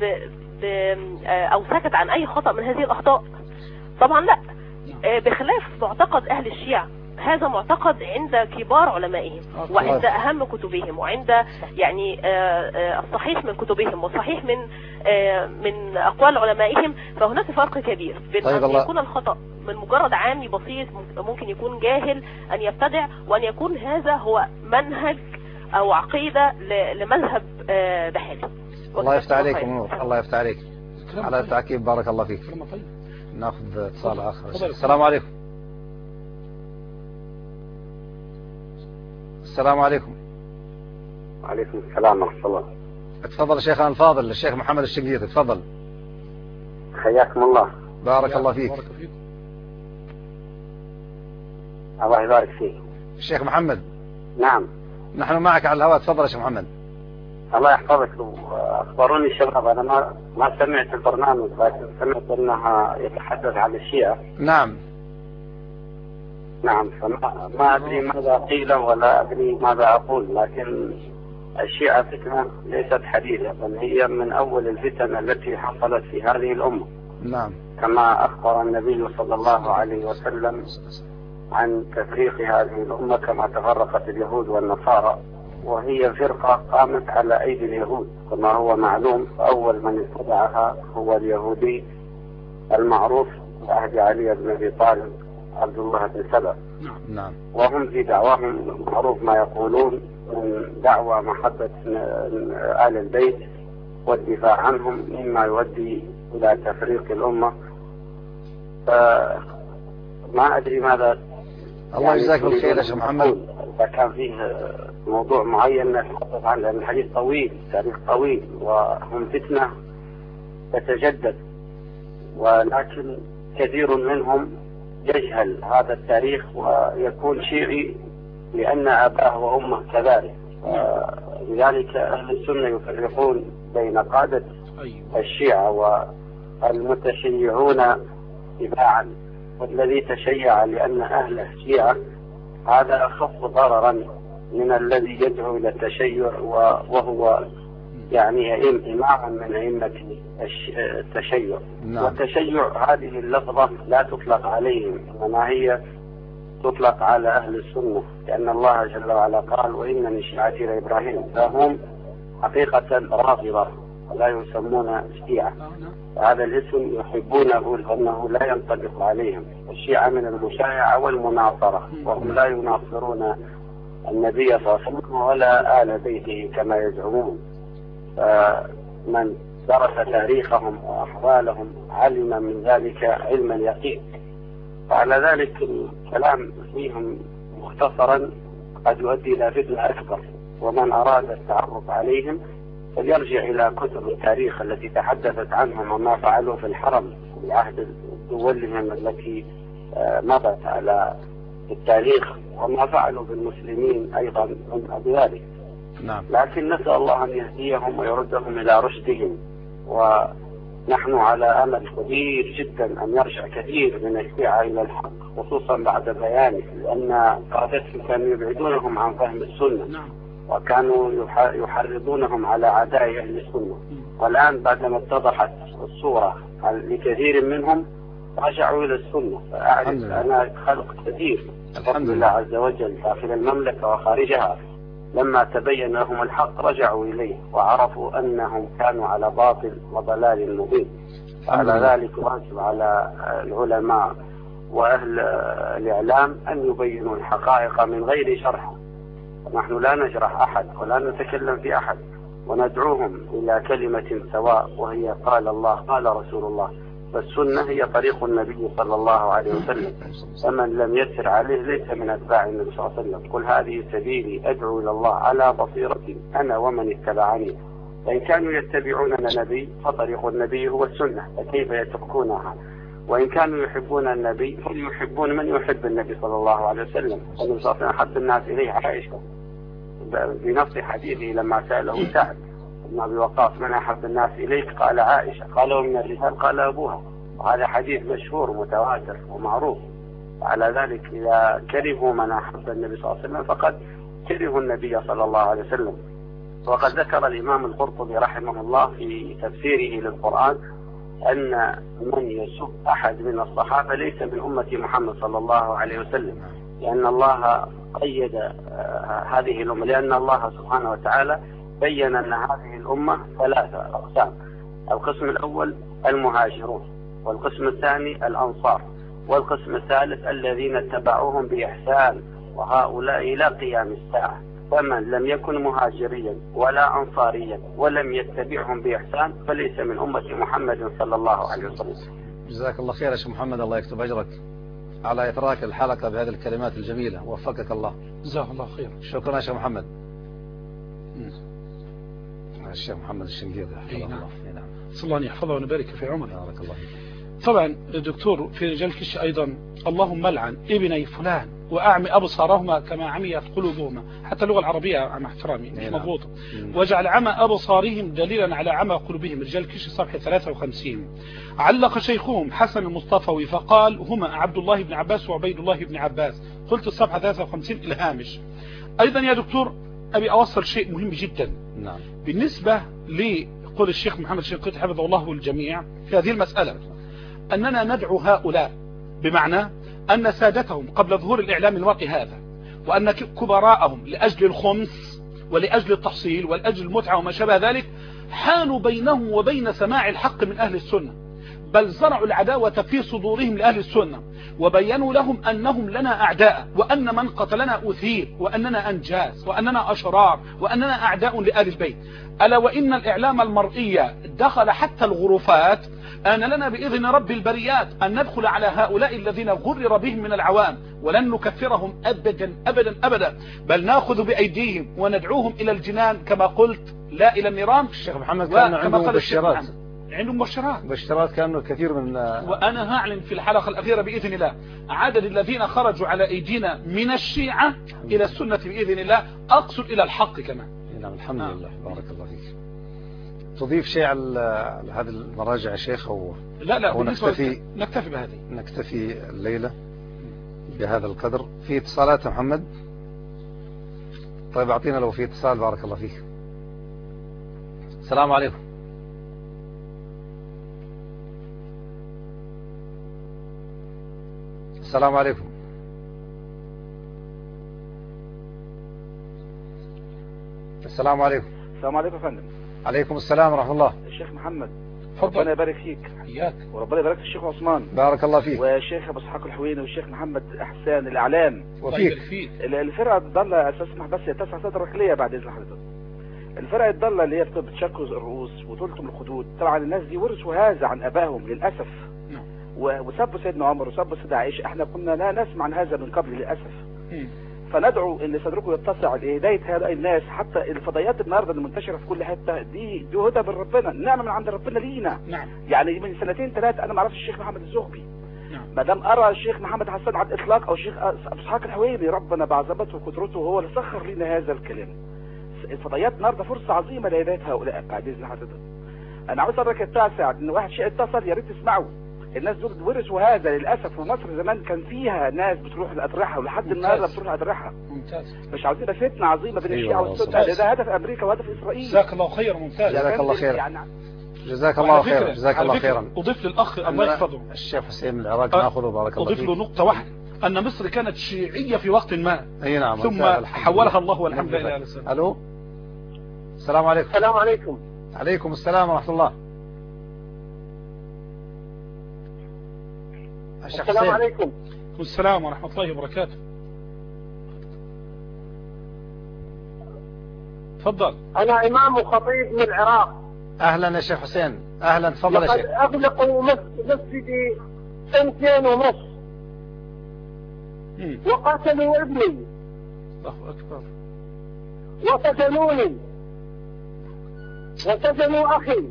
او سكت عن اي خطأ من هذه الاخطاء؟ طبعا لا. بخلاف معتقد اهل الشيعة، هذا معتقد عند كبار علمائهم وعند أهم كتبهم وعند يعني الصحيح من كتبهم والصحيح من أقوال علمائهم. فهناك فرق كبير بين أن يكون الخطأ من مجرد عامي بسيط ممكن يكون جاهل أن يبتدع وأن يكون هذا هو منهج أو عقيدة لمذهب بحالي. الله يفتح عليك نور. الله يفتح عليك على التعقيب بارك الله فيك. ناخذ اتصال آخر. السلام عليكم. السلام عليكم. وعليكم السلام ورحمة الله. اتفضل شيخنا الفاضل الشيخ محمد الشنقيطي اتفضل. حياكم الله. بارك الله فيك. الله يبارك فيك. الشيخ محمد. نعم. نحن معك على الهواء تفضل يا شيخ محمد. الله يحفظك. أخبروني الشباب أنا ما سمعت البرنامج لكن سمعت أنها يتحدث عن الشيعة. نعم. نعم فما أدري ماذا قيل ولا أدري ماذا أقول، لكن الشيعة فتنة ليست حديثة بل هي من أول الفتن التي حصلت في هذه الأمة. نعم. كما أخبر النبي صلى الله عليه وسلم عن تفريق هذه الأمة كما تفرقت اليهود والنصارى، وهي فرقة قامت على أيدي اليهود كما هو معلوم. أول من اتبعها هو اليهودي المعروف عهد علي بن أبي طالب عبد الله بن سبأ. نعم. وهم في دعواهم معروف ما يقولون من دعوى محبة آل البيت والدفاع عنهم مما يؤدي إلى تفريق الأمة. فما أدري ماذا. الله يجزاك بالخير يا شيخ محمد. إذا كان فيه موضوع معين نتحدث عنه لأن الحديث طويل تاريخ طويل وهم فتنة تتجدد، ولكن كثير منهم يجهل هذا التاريخ ويكون شيعي لأن أباه وأمه كذلك. لذلك أهل السنة يفرقون بين قادة الشيعة والمتشيعون تباعا، والذي تشيع لأن أهل الشيعة هذا أخف ضررا من الذي يدعو إلى التشيع وهو يعني إماما من أئمة التشيع. نعم. والتشيع هذه اللفظة لا تطلق عليهم إنما هي تطلق على أهل السنة، لأن الله جل وعلا قال وإن من شيعتي لإبراهيم، فهم حقيقة رافضة ولا يسمون شيعة. هذا الاسم يحبونه لأنه لا ينطبق عليهم. الشيعة من المشايعة والمناصرة وهم لا يناصرون النبي صلى الله عليه وسلم ولا آل بيته كما يزعمون. من درس تاريخهم وأحوالهم علم من ذلك علما يقين. وعلى ذلك الكلام فيهم مختصرا قد يؤدي إلى فتنة أكبر، ومن أراد التعرف عليهم فليرجع إلى كتب التاريخ التي تحدثت عنهم وما فعلوا في الحرم في عهد دولهم التي مضت على التاريخ، وما فعلوا بالمسلمين أيضا من ذلك. نعم. لكن نسأل الله أن يهديهم ويردهم إلى رشدهم، ونحن على أمل كبير جدا أن يرجع كثير من الشيعة إلى الحق، خصوصا بعد بيانه، لأن قادتهم كانوا يبعدونهم عن فهم السنة، وكانوا يحرضونهم على عداء أهل السنة. والآن بعدما اتضحت الصورة لكثير منهم رجعوا إلى السنة، فأعرف أنا خلق كثير الحمد لله عز وجل داخل المملكة وخارجها، لما تبين لهم الحق رجعوا إليه وعرفوا أنهم كانوا على باطل وضلال مبين. على ذلك واجب على العلماء وأهل الإعلام أن يبينوا الحقائق من غير شرح. نحن لا نجرح أحد ولا نتكلم في أحد، وندعوهم إلى كلمة سواء، وهي قال الله قال رسول الله، فالسنة هي طريق النبي صلى الله عليه وسلم، فمن لم يسر عليه ليس من أتباع النبي صلى الله عليه وسلم. قل هذه سبيلي أدعو إلى الله على بصيرة أنا ومن اتبعني. فإن كانوا يتبعون النبي فطريق النبي هو السنة، فكيف يتركونها؟ وإن كانوا يحبون النبي فليحبون من يحب النبي صلى الله عليه وسلم. النبي صلى الله عليه وسلم أحب الناس إليه عائشة بنفس حديثه لما سأله سعد بن أبي وقاص من أحب الناس إليك؟ قال عائشة. قال ومن الرجال؟ قال أبوها. وهذا حديث مشهور متواتر ومعروف. على ذلك إذا كرهوا من أحب النبي صلى الله عليه وسلم فقد كرهوا النبي صلى الله عليه وسلم. وقد ذكر الإمام القرطبي رحمه الله في تفسيره للقرآن أن من يسب أحد من الصحابة ليس من أمة محمد صلى الله عليه وسلم، لأن الله قيد هذه الأمة، لأن الله سبحانه وتعالى بين أن هذه الأمة ثلاثة أقسام: القسم الأول المهاجرون، والقسم الثاني الأنصار، والقسم الثالث الذين اتبعوهم بإحسان، وهؤلاء إلى قيام الساعة. فمن لم يكن مهاجريا ولا أنصاريا ولم يتبعهم بإحسان فليس من أمة محمد صلى الله عليه وسلم. جزاك الله خير يا شيخ محمد، الله يكتب أجرك على إدراك الحلقة بهذه الكلمات الجميلة، وفقك الله. جزاه الله خير. شكرا يا شيخ محمد. الشيخ محمد الشنقيطي حفظه الله. نعم. صلى الله أن يحفظه ونبارك في عمره. بارك الله فيك. طبعا دكتور في رجال كش أيضا: اللهم لعن ابني فلان وأعمي أبصارهما كما عميت قلوبهما. حتى اللغة العربية مع احترامي مش مضبوطة. وجعل عمى أبصارهم دليلا على عمى قلوبهم. رجال كش صفحة 53. علق شيخهم حسن المصطفوي فقال: هما عبد الله بن عباس وعبيد الله بن عباس. قلت الصفحة 53 الهامش. أيضا يا دكتور أبي أوصل شيء مهم جدا. نعم. بالنسبة لقول الشيخ محمد الشنقيطي حفظه الله والجميع في هذه المسألة، أننا ندعو هؤلاء بمعنى أن سادتهم قبل ظهور الإعلام المرئي هذا، وأن كبراءهم لأجل الخمس ولأجل التحصيل ولأجل المتعة وما شابه ذلك حانوا بينهم وبين سماع الحق من أهل السنة، بل زرعوا العداوة في صدورهم لأهل السنة، وبينوا لهم أنهم لنا أعداء، وأن من قتلنا أثير، وأننا أنجاز، وأننا أشرار، وأننا أعداء لآل البيت. ألا وإن الإعلام المرئي دخل حتى الغرفات. آن لنا بإذن رب البريات أن ندخل على هؤلاء الذين غرر بهم من العوام، ولن نكفرهم أبدا أبدا أبدا، بل نأخذ بأيديهم وندعوهم إلى الجنان كما قلت، لا إلى النيران. الشيخ محمد كان عنده مبشرات، عنده مبشرات كانوا الكثير من وأنا هعلن في الحلقة الأخيرة بإذن الله عدد الذين خرجوا على أيدينا من الشيعة إلى السنة بإذن الله، أقصد إلى الحق كمان. نعم الحمد لله. بارك الله فيك. تضيف شيء على هذه المراجع يا شيخ أو لا نكتفي بهذه، نكتفي الليلة بهذا القدر. في اتصالات يا محمد؟ طيب أعطينا لو في اتصال. بارك الله فيك. السلام عليكم. السلام عليكم. السلام عليكم. السلام عليكم يا فندم. عليكم السلام ورحمة الله. الشيخ محمد تفضل. ربنا يبارك فيك. حياك. وربنا يبارك في الشيخ عثمان. بارك الله فيك. والشيخ ابو اسحاق الحويني والشيخ محمد احسان الاعلام. وفيك. الفرقه الضاله اساسا بس هي 9 سنوات ركليه بعد اذن حضرتك. الفرقه الضاله اللي هي بتشكل الرؤوس وتلتم الخدود، طبعا الناس دي ورثوا هذا عن ابائهم للاسف. وسبوا سيدنا عمر وسبوا سيدنا عائشة. احنا كنا لا نسمع عن هذا من قبل للأسف. فندعو ان صدركم يتسع لهداية هؤلاء الناس. حتى الفضائيات النهارده المنتشرة في كل حتة دي هدى من ربنا، نعمة من عند ربنا لينا. نعم. يعني من 2 3 انا ما اعرفش الشيخ محمد الزغبي. ما دام ارى الشيخ محمد حسان على الاطلاق او الشيخ ابو اسحاق الحويني، ربنا بعظمته وقدرته هو اللي سخر لنا هذا الكلام. الفضائيات النهارده فرصة عظيمة لهداية هؤلاء بعد اذن حضرتك. انا عاوز ادرك التاسع ان واحد شيء اتصل، يا ريت تسمعوا. الناس دول ورثوا هذا للاسف. ومصر زمان كان فيها ناس بتروح الاضرحه ولحد النهارده بتروح الاضرحه. ممتاز. مش عاوزين فتنه عظيمه بين الشيعه والسنه. ده هدف امريكا وهدف اسرائيل. جزاك الله خير. ممتاز. جزاك الله خير. جزاك الله خير. جزاك الله خيرا. اضيف للاخ الله يحفظه الشيخ حسين من العراق ناخذه بارك الله فيك. اضيف له نقطه واحده، ان مصر كانت شيعيه في وقت ما. اي نعم. ثم حولها الله والحمد لله. الو. السلام عليكم. السلام عليكم. عليكم السلام ورحمه الله. السلام عليكم. السلام ورحمة الله وبركاته. تفضل. أنا إمام وخطيب من العراق. أهلا يا شيخ حسين. أهلا. تفضل يا شيخ. أغلقوا مسجدي 2.5 وقتلوا ابني. الله أكبر. وسجنوني وسجنوا أخي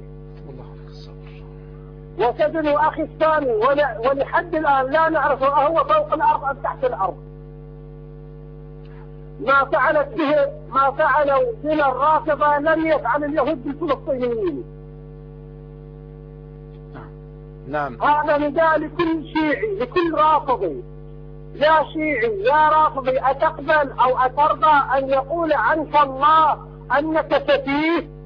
وسجنوا أخي الثاني ولحد الآن لا نعرف هو فوق الأرض أم تحت الأرض. ما فعلوا بنا الرافضة لم يفعل اليهود بالفلسطينيين. نعم. هذا نداء لكل شيعي لكل رافضي. يا شيعي يا رافضي، أتقبل أو أترضى أن يقول عنك الله أنك سفيه؟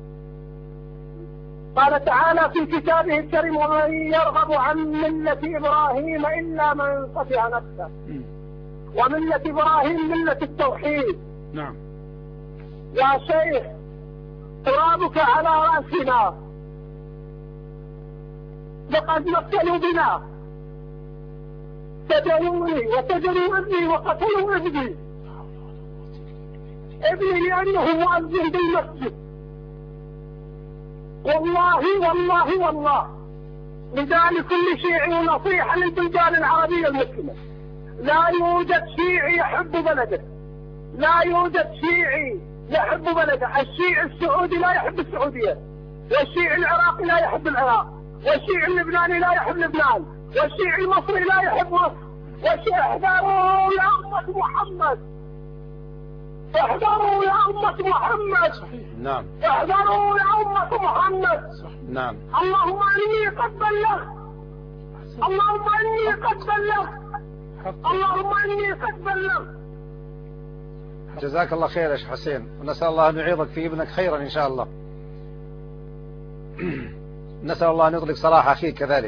قال تعالى في كتابه الكريم: ومن يرغب عن ملة إبراهيم إلا من صفح نفسه. وملة إبراهيم ملة التوحيد. نعم. يا شيخ ترابك على رأسنا، لقد مثلوا بنا، سجنوني وسجنوا ابني وقتلوا ابني لأنه مؤذن بالمسجد. والله نداء لكل شيعي ونصيحة للبلدان العربية المسلمة: لا يوجد شيعي يحب بلده، لا يوجد شيعي يحب بلده. الشيعي السعودي لا يحب السعودية، والشيعي العراقي لا يحب العراق، والشيعي اللبناني لا يحب لبنان، والشيعي المصري لا يحب مصر. والشيعي احذروا يا أمة محمد، احذروا يا أمة محمد. نعم. احذروا يا أمة محمد. نعم. اللهم إني قد بلغت، اللهم إني قد بلغت، اللهم إني قد بلغت. جزاك الله خير يا شيخ حسين، ونسأل الله أن يعيضك في ابنك خيرا إن شاء الله. نسأل الله أن يطلق صلاح أخيك كذلك.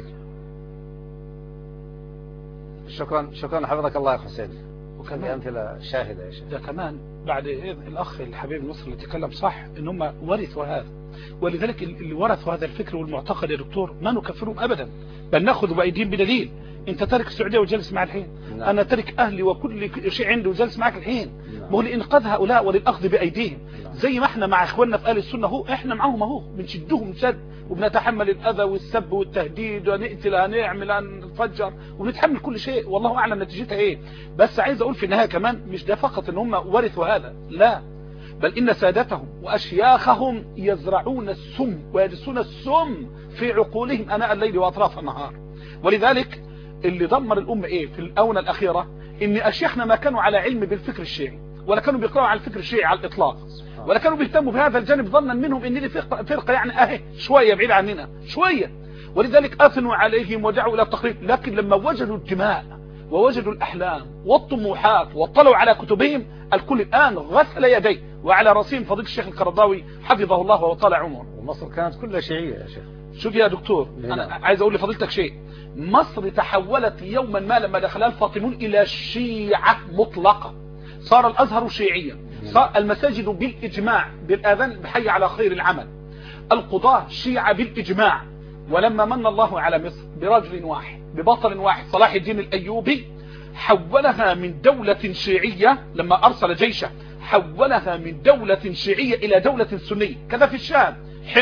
شكرا حفظك الله يا حسين. وكان أمثلة شاهدة يا شيخ. ده كمان بعد الأخ الحبيب المصري اللي تكلم صح إن هم ورثوا هذا، ولذلك اللي ورثوا هذا الفكر والمعتقد يا دكتور ما نكفرهم أبدا، بل نأخذ بأيديهم بدليل. أنت تارك السعودية وجلس مع الحين. نعم. أنا تارك أهلي وكل شيء عندي وجلس معك الحين. نعم. مو لإنقاذ هؤلاء وللأخذ بأيديهم. نعم. زي ما احنا مع إخواننا في أهل السنة، هو احنا معهم اهو بنشدهم شد وبنتحمل الأذى والسب والتهديد ونقتل هنعمل هنفجر ونتحمل كل شيء، والله أعلم نتيجتها إيه. بس عايز أقول في النهاية كمان مش ده فقط إن هم ورثوا هذا، لا، بل إن سادتهم وأشياخهم يزرعون السم ويدسون السم في عقولهم أناء الليل وأطراف النهار. ولذلك اللي دمر الأمة إيه في الآونة الأخيرة إن أشياخنا ما كانوا على علم بالفكر الشيعي، ولا كانوا بيقرأوا على الفكر الشيعي على الإطلاق، ولا كانوا بيهتموا بهذا الجانب ظنا منهم إن دي فرقة يعني أهي شوية بعيد عننا شوية، ولذلك أثنوا عليهم ودعوا إلى التخريب. لكن لما وجدوا الدماء ووجدوا الأحلام والطموحات واطلعوا على كتبهم، الكل الآن غسل يديه، وعلى رأسهم فضيلة الشيخ القرضاوي حفظه الله وطال عمره. ومصر كانت كلها شيعية يا شيخ. شوف يا دكتور، أنا عايز أقول لفضيلتك شيء. مصر تحولت يوما ما لما دخلها الفاطمون إلى شيعة مطلقة، صار الأزهر شيعيا، صار المساجد بالإجماع بالآذان بحي على خير العمل، القضاة شيعة بالإجماع. ولما من الله على مصر برجل واحد ببطل واحد صلاح الدين الأيوبي، حولها من دولة شيعية لما أرسل جيشه، حولها من دولة شيعية إلى دولة سنية. كذا في الشام، حمص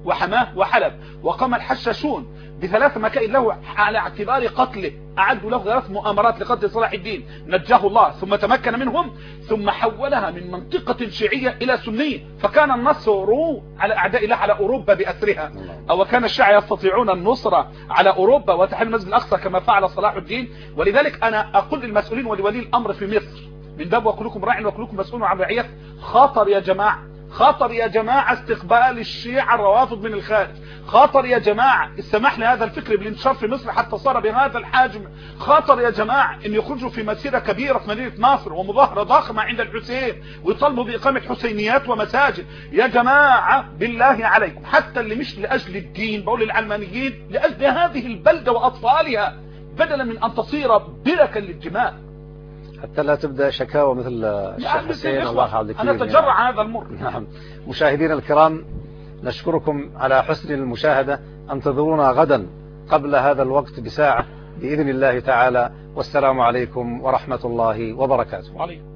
وحماه وحلب، وقام الحشاشون ب3 مكائد له على اعتبار قتله، أعدوا له 3 مؤامرات لقتل صلاح الدين، نجاه الله ثم تمكن منهم، ثم حولها من منطقة شيعية إلى سنية، فكان النصر على أعداء الله على أوروبا بأسرها، أو كان الشيعة يستطيعون النصر على أوروبا وتحرير المسجد الأقصى كما فعل صلاح الدين. ولذلك أنا أقول للمسؤولين ولولي الأمر في مصر من باب وكلكم راع وكلكم مسؤول عن رعيته، خطر يا جماعة، خطر يا جماعة استقبال الشيعة الروافض من الخارج، خطر يا جماعة السماح لهذا الفكر بالانتشار في مصر حتى صار بهذا الحجم، خطر يا جماعة ان يخرجوا في مسيرة كبيرة في مدينة ناصر ومظاهرة ضخمة عند الحسين ويطالبوا بإقامة حسينيات ومساجد. يا جماعة بالله عليكم، حتى اللي مش لأجل الدين، بقول للعلمانيين، لأجل هذه البلدة وأطفالها، بدلا من أن تصير بركا للدماء، حتى لا تبدأ شكاوى مثل الشيخ حسين الله يحفظك. أنا أتجرع عن هذا المر. نعم. مشاهدينا الكرام، نشكركم على حسن المشاهدة، انتظرونا غدا قبل هذا الوقت بساعة بإذن الله تعالى، والسلام عليكم ورحمة الله وبركاته.